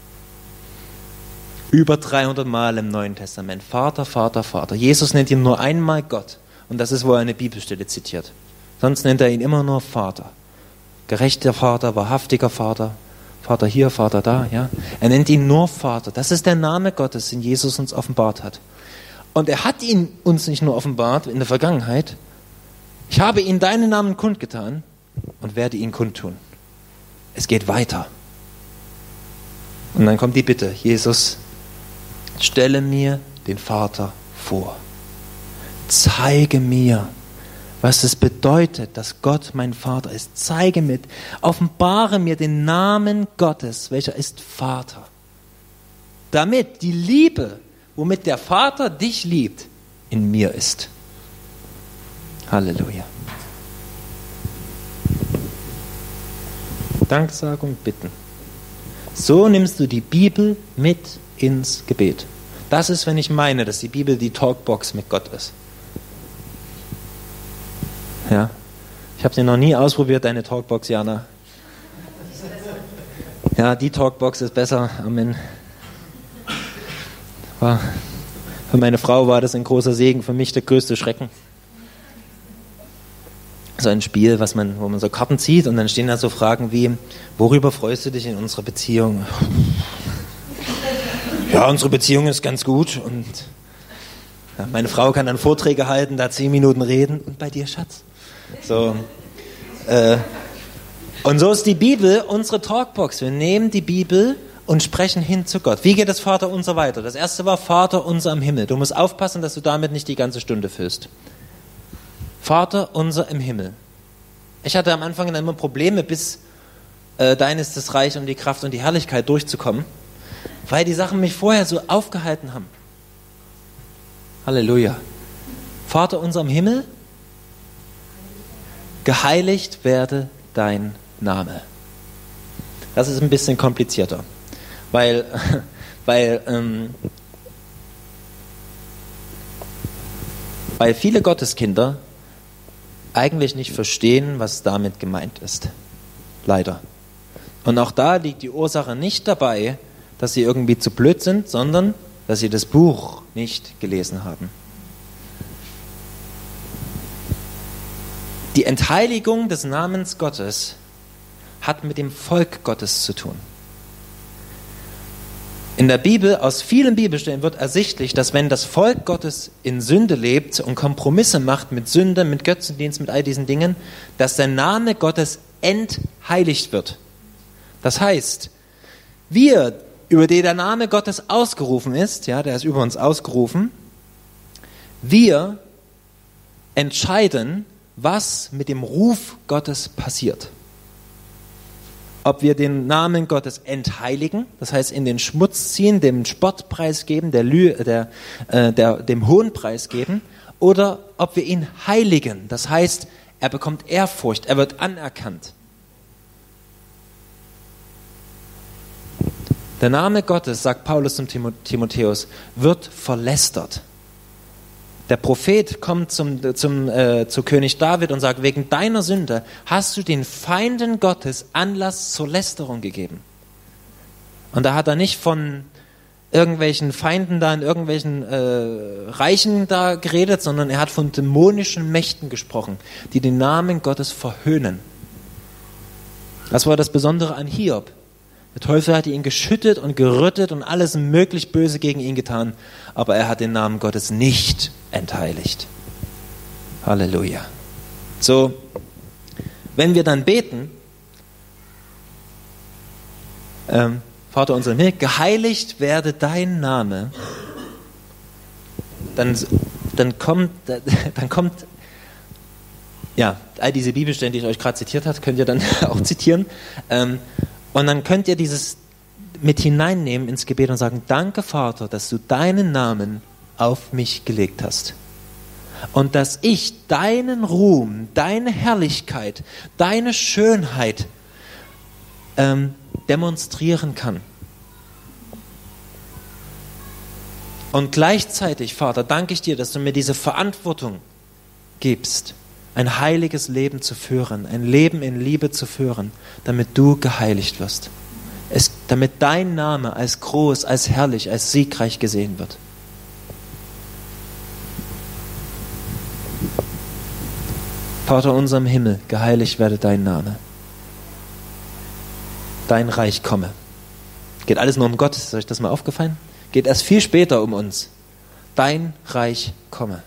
Über dreihundert Mal im Neuen Testament. Vater, Vater, Vater. Jesus nennt ihn nur einmal Gott. Und das ist, wo er eine Bibelstelle zitiert. Sonst nennt er ihn immer nur Vater. Gerechter Vater, wahrhaftiger Vater. Vater hier, Vater da. Ja. Er nennt ihn nur Vater. Das ist der Name Gottes, den Jesus uns offenbart hat. Und er hat ihn uns nicht nur offenbart in der Vergangenheit. Ich habe ihnen deinen Namen kundgetan und werde ihn kundtun. Es geht weiter. Und dann kommt die Bitte, Jesus, stelle mir den Vater vor. Zeige mir, was es bedeutet, dass Gott mein Vater ist. Zeige mir, offenbare mir den Namen Gottes, welcher ist Vater. Damit die Liebe, womit der Vater dich liebt, in mir ist. Halleluja. Danksagung, bitten. So nimmst du die Bibel mit ins Gebet. Das ist, wenn ich meine, dass die Bibel die Talkbox mit Gott ist. Ja. Ich habe sie noch nie ausprobiert, deine Talkbox, Jana. Ja, die Talkbox ist besser. Amen. War, für meine Frau war das ein großer Segen, für mich der größte Schrecken. So ein Spiel, was man, wo man so Karten zieht und dann stehen da so Fragen wie, worüber freust du dich in unserer Beziehung? Ja, unsere Beziehung ist ganz gut und ja, meine Frau kann dann Vorträge halten, da zehn Minuten reden und bei dir, Schatz? So, äh, und so ist die Bibel unsere Talkbox. Wir nehmen die Bibel und sprechen hin zu Gott. Wie geht das Vater unser weiter? Das erste war Vater unser im Himmel. Du musst aufpassen, dass du damit nicht die ganze Stunde füllst. Vater unser im Himmel. Ich hatte am Anfang immer Probleme, bis äh, dein ist das Reich und die Kraft und die Herrlichkeit durchzukommen, weil die Sachen mich vorher so aufgehalten haben. Halleluja. Vater unser im Himmel, geheiligt werde dein Name. Das ist ein bisschen komplizierter, weil, weil ähm, Weil viele Gotteskinder eigentlich nicht verstehen, was damit gemeint ist. Leider. Und auch da liegt die Ursache nicht dabei, dass sie irgendwie zu blöd sind, sondern dass sie das Buch nicht gelesen haben. Die Entheiligung des Namens Gottes hat mit dem Volk Gottes zu tun. In der Bibel, aus vielen Bibelstellen wird ersichtlich, dass wenn das Volk Gottes in Sünde lebt und Kompromisse macht mit Sünde, mit Götzendienst, mit all diesen Dingen, dass der Name Gottes entheiligt wird. Das heißt, wir, über die der Name Gottes ausgerufen ist, ja, der ist über uns ausgerufen, wir entscheiden, was mit dem Ruf Gottes passiert. Ob wir den Namen Gottes entheiligen, das heißt in den Schmutz ziehen, dem Spottpreis geben, der Lü- der, äh, der, dem Hohnpreis geben, oder ob wir ihn heiligen, das heißt, er bekommt Ehrfurcht, er wird anerkannt. Der Name Gottes, sagt Paulus zum Timotheus, wird verlästert. Der Prophet kommt zum, zum, äh, zu König David und sagt, wegen deiner Sünde hast du den Feinden Gottes Anlass zur Lästerung gegeben. Und da hat er nicht von irgendwelchen Feinden da in irgendwelchen äh, Reichen da geredet, sondern er hat von dämonischen Mächten gesprochen, die den Namen Gottes verhöhnen. Das war das Besondere an Hiob. Der Teufel hatte ihn geschüttet und gerüttet und alles möglich Böse gegen ihn getan, aber er hat den Namen Gottes nicht entheiligt. Halleluja. So, wenn wir dann beten, ähm, Vater unser im Himmel, geheiligt werde dein Name, dann, dann kommt, dann kommt, ja, all diese Bibelstellen, die ich euch gerade zitiert habe, könnt ihr dann auch zitieren. Ähm, Und dann könnt ihr dieses mit hineinnehmen ins Gebet und sagen, danke Vater, dass du deinen Namen auf mich gelegt hast. Und dass ich deinen Ruhm, deine Herrlichkeit, deine Schönheit ähm, demonstrieren kann. Und gleichzeitig, Vater, danke ich dir, dass du mir diese Verantwortung gibst, ein heiliges Leben zu führen, ein Leben in Liebe zu führen, damit du geheiligt wirst. Es, damit dein Name als groß, als herrlich, als siegreich gesehen wird. Vater unser im Himmel, geheiligt werde dein Name. Dein Reich komme. Geht alles nur um Gott, ist euch das mal aufgefallen? Geht erst viel später um uns. Dein Reich komme.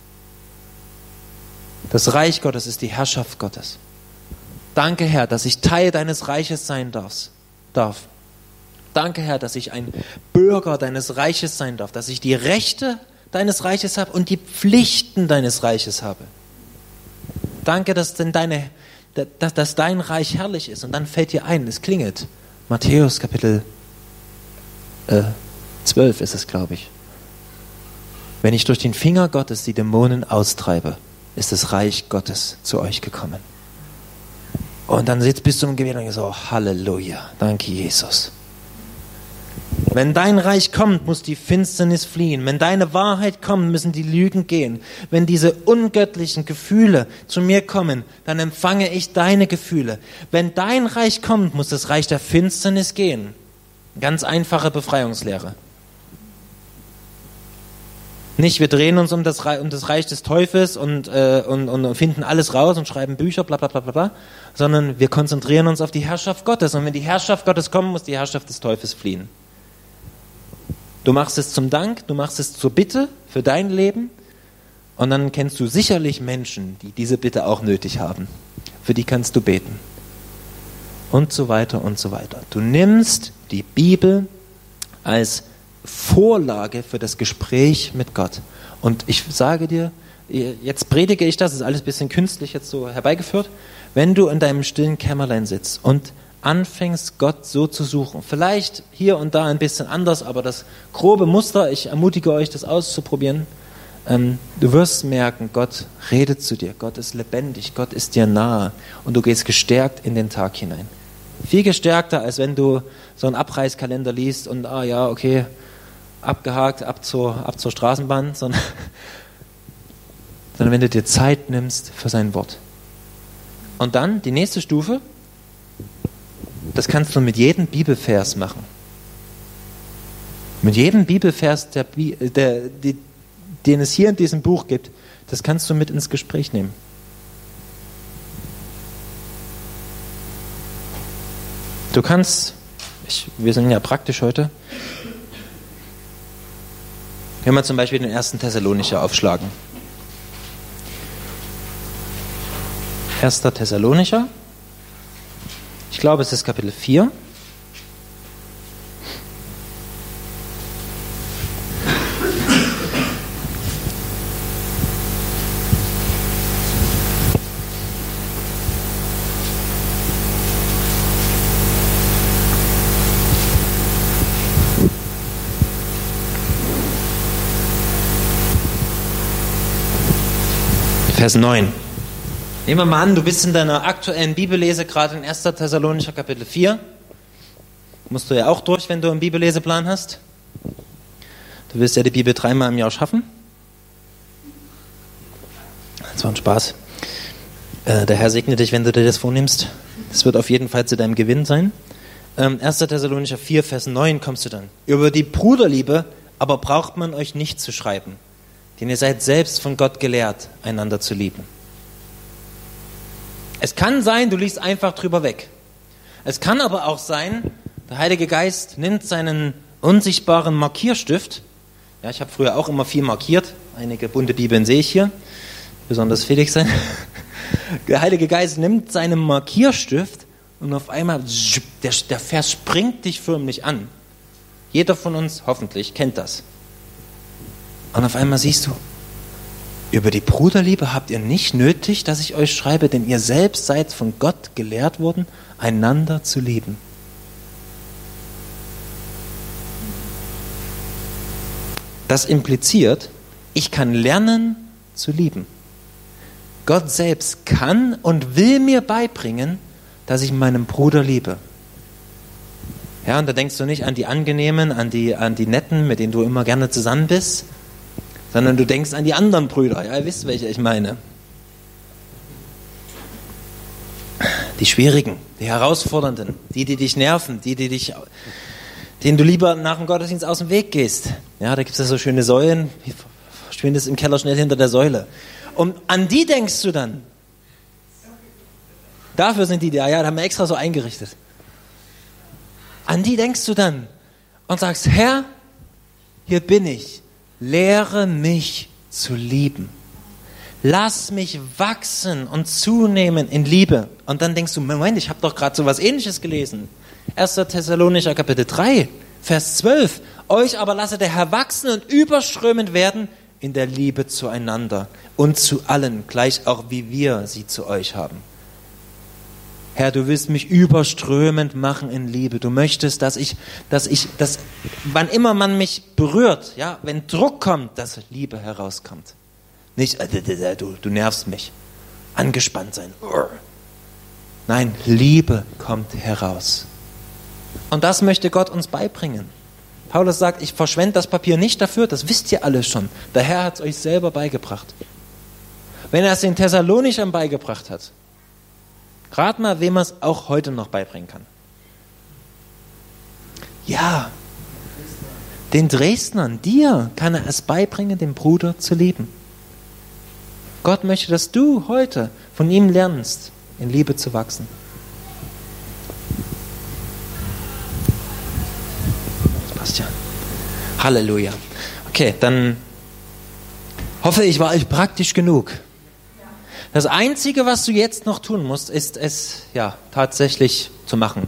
Das Reich Gottes ist die Herrschaft Gottes. Danke, Herr, dass ich Teil deines Reiches sein darf. darf. Danke, Herr, dass ich ein Bürger deines Reiches sein darf, dass ich die Rechte deines Reiches habe und die Pflichten deines Reiches habe. Danke, dass, denn deine, dass, dass dein Reich herrlich ist. Und dann fällt dir ein, es klingelt. Matthäus Kapitel äh, zwölf ist es, glaube ich. Wenn ich durch den Finger Gottes die Dämonen austreibe, ist das Reich Gottes zu euch gekommen. Und dann sitzt bis zum Gebet und so, oh, Halleluja, danke Jesus. Wenn dein Reich kommt, muss die Finsternis fliehen. Wenn deine Wahrheit kommt, müssen die Lügen gehen. Wenn diese ungöttlichen Gefühle zu mir kommen, dann empfange ich deine Gefühle. Wenn dein Reich kommt, muss das Reich der Finsternis gehen. Ganz einfache Befreiungslehre. Nicht, wir drehen uns um das, um das Reich des Teufels und, äh, und, und finden alles raus und schreiben Bücher, bla bla bla bla bla, sondern wir konzentrieren uns auf die Herrschaft Gottes. Und wenn die Herrschaft Gottes kommt, muss die Herrschaft des Teufels fliehen. Du machst es zum Dank, du machst es zur Bitte für dein Leben und dann kennst du sicherlich Menschen, die diese Bitte auch nötig haben. Für die kannst du beten. Und so weiter und so weiter. Du nimmst die Bibel als Vorlage für das Gespräch mit Gott. Und ich sage dir, jetzt predige ich das, ist alles ein bisschen künstlich jetzt so herbeigeführt, wenn du in deinem stillen Kämmerlein sitzt und anfängst, Gott so zu suchen. Vielleicht hier und da ein bisschen anders, aber das grobe Muster, ich ermutige euch, das auszuprobieren. Ähm, du wirst merken, Gott redet zu dir, Gott ist lebendig, Gott ist dir nahe und du gehst gestärkt in den Tag hinein. Viel gestärkter, als wenn du so einen Abreißkalender liest und, ah ja, okay, abgehakt, ab zur, ab zur Straßenbahn, sondern sondern wenn du dir Zeit nimmst für sein Wort. Und dann die nächste Stufe, das kannst du mit jedem Bibelvers machen. Mit jedem Bibelvers, der, der, die, den es hier in diesem Buch gibt, das kannst du mit ins Gespräch nehmen. Du kannst, ich, wir sind ja praktisch heute, wenn wir zum Beispiel den ersten Thessalonicher aufschlagen. Erster Thessalonicher, ich glaube es ist Kapitel vier. Vers neun. Nehmen wir mal an, du bist in deiner aktuellen Bibellese gerade in erster Thessalonicher Kapitel vier. Musst du ja auch durch, wenn du einen Bibelleseplan hast. Du willst ja die Bibel dreimal im Jahr schaffen. Das war ein Spaß. Äh, der Herr segne dich, wenn du dir das vornimmst. Das wird auf jeden Fall zu deinem Gewinn sein. Ähm, erster Thessalonicher vier, Vers neun kommst du dann. Über die Bruderliebe aber braucht man euch nicht zu schreiben, denn ihr seid selbst von Gott gelehrt, einander zu lieben. Es kann sein, du liest einfach drüber weg. Es kann aber auch sein, der Heilige Geist nimmt seinen unsichtbaren Markierstift. Ja, ich habe früher auch immer viel markiert. Einige bunte Bibeln sehe ich hier, besonders Felix sein. Der Heilige Geist nimmt seinen Markierstift und auf einmal, der, der Vers springt dich förmlich an. Jeder von uns, hoffentlich, kennt das. Und auf einmal siehst du, über die Bruderliebe habt ihr nicht nötig, dass ich euch schreibe, denn ihr selbst seid von Gott gelehrt worden, einander zu lieben. Das impliziert, ich kann lernen zu lieben. Gott selbst kann und will mir beibringen, dass ich meinen Bruder liebe. Ja, und da denkst du nicht an die Angenehmen, an die, an die Netten, mit denen du immer gerne zusammen bist, sondern du denkst an die anderen Brüder. Ja, ihr wisst, welche ich meine. Die schwierigen, die herausfordernden, die, die dich nerven, die, die dich, denen du lieber nach dem Gottesdienst aus dem Weg gehst. Ja, da gibt es ja so schöne Säulen, verschwindest im Keller schnell hinter der Säule. Und an die denkst du dann. Dafür sind die da, ja, da haben wir extra so eingerichtet. An die denkst du dann und sagst, Herr, hier bin ich. Lehre mich zu lieben. Lass mich wachsen und zunehmen in Liebe. Und dann denkst du, Moment, ich habe doch gerade so was Ähnliches gelesen. erster Thessalonicher Kapitel drei, Vers zwölf. Euch aber lasse der Herr wachsen und überströmend werden in der Liebe zueinander und zu allen, gleich auch wie wir sie zu euch haben. Herr, du willst mich überströmend machen in Liebe. Du möchtest, dass ich, dass ich, dass, wann immer man mich berührt, ja, wenn Druck kommt, dass Liebe herauskommt. Nicht, äh, du, du nervst mich. Angespannt sein. Nein, Liebe kommt heraus. Und das möchte Gott uns beibringen. Paulus sagt, ich verschwende das Papier nicht dafür, das wisst ihr alles schon. Der Herr hat es euch selber beigebracht. Wenn er es den Thessalonichern beigebracht hat, rat mal, wem er es auch heute noch beibringen kann. Ja, den Dresdnern, dir kann er es beibringen, den Bruder zu lieben. Gott möchte, dass du heute von ihm lernst, in Liebe zu wachsen. Das passt ja. Halleluja. Okay, dann hoffe ich, war euch praktisch genug. Das Einzige, was du jetzt noch tun musst, ist es ja tatsächlich zu machen.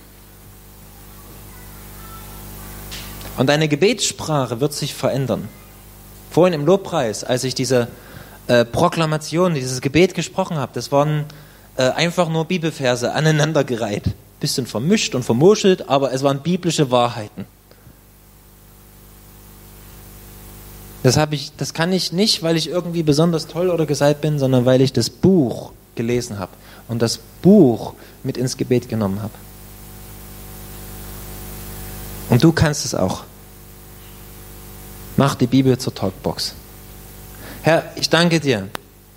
Und deine Gebetssprache wird sich verändern. Vorhin im Lobpreis, als ich diese äh, Proklamation, dieses Gebet gesprochen habe, das waren äh, einfach nur Bibelverse aneinandergereiht. Bisschen vermischt und vermuschelt, aber es waren biblische Wahrheiten. Das, habe ich, das kann ich nicht, weil ich irgendwie besonders toll oder gesalbt bin, sondern weil ich das Buch gelesen habe und das Buch mit ins Gebet genommen habe. Und du kannst es auch. Mach die Bibel zur Talkbox. Herr, ich danke dir,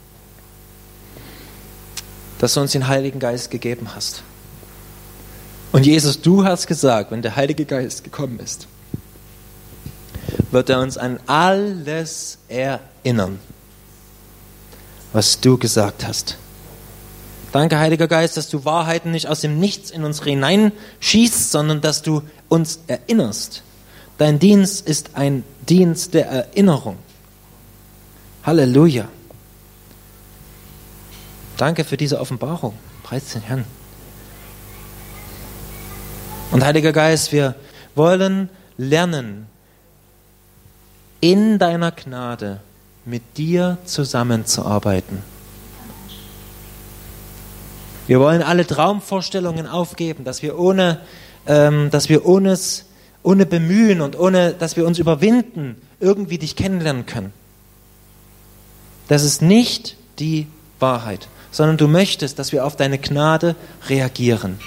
dass du uns den Heiligen Geist gegeben hast. Und Jesus, du hast gesagt, wenn der Heilige Geist gekommen ist, wird er uns an alles erinnern, was du gesagt hast. Danke, Heiliger Geist, dass du Wahrheiten nicht aus dem Nichts in uns hineinschießt, sondern dass du uns erinnerst. Dein Dienst ist ein Dienst der Erinnerung. Halleluja. Danke für diese Offenbarung. Preis den Herrn. Und Heiliger Geist, wir wollen lernen, in deiner Gnade mit dir zusammenzuarbeiten. Wir wollen alle Traumvorstellungen aufgeben, dass wir ohne, ähm, dass wir ohne, ohne Bemühen und ohne, dass wir uns überwinden, irgendwie dich kennenlernen können. Das ist nicht die Wahrheit, sondern du möchtest, dass wir auf deine Gnade reagieren.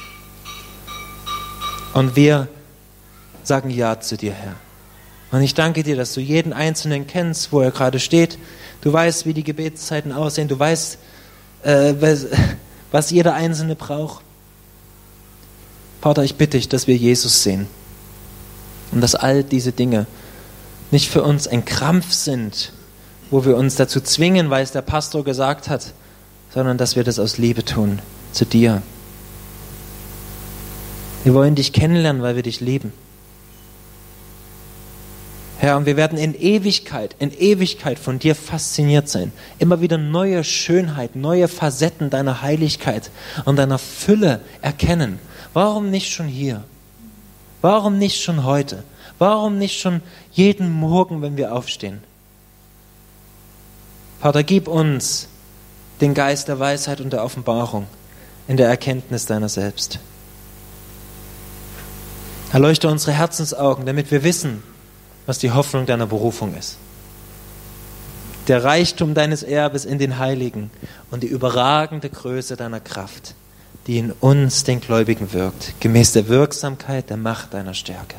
Und wir sagen Ja zu dir, Herr. Und ich danke dir, dass du jeden Einzelnen kennst, wo er gerade steht. Du weißt, wie die Gebetszeiten aussehen. Du weißt, äh, was, was jeder Einzelne braucht. Vater, ich bitte dich, dass wir Jesus sehen. Und dass all diese Dinge nicht für uns ein Krampf sind, wo wir uns dazu zwingen, weil es der Pastor gesagt hat, sondern dass wir das aus Liebe tun, zu dir. Wir wollen dich kennenlernen, weil wir dich lieben. Herr, und wir werden in Ewigkeit, in Ewigkeit von dir fasziniert sein. Immer wieder neue Schönheit, neue Facetten deiner Heiligkeit und deiner Fülle erkennen. Warum nicht schon hier? Warum nicht schon heute? Warum nicht schon jeden Morgen, wenn wir aufstehen? Vater, gib uns den Geist der Weisheit und der Offenbarung in der Erkenntnis deiner selbst. Erleuchte unsere Herzensaugen, damit wir wissen, was die Hoffnung deiner Berufung ist. Der Reichtum deines Erbes in den Heiligen und die überragende Größe deiner Kraft, die in uns, den Gläubigen, wirkt, gemäß der Wirksamkeit der Macht deiner Stärke.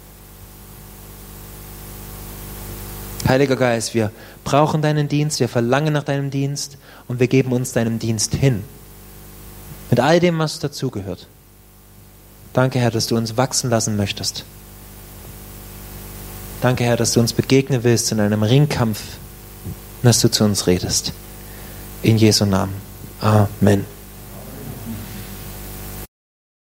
Heiliger Geist, wir brauchen deinen Dienst, wir verlangen nach deinem Dienst und wir geben uns deinem Dienst hin. Mit all dem, was dazugehört. Danke, Herr, dass du uns wachsen lassen möchtest. Danke, Herr, dass du uns begegnen willst in einem Ringkampf und dass du zu uns redest. In Jesu Namen. Amen.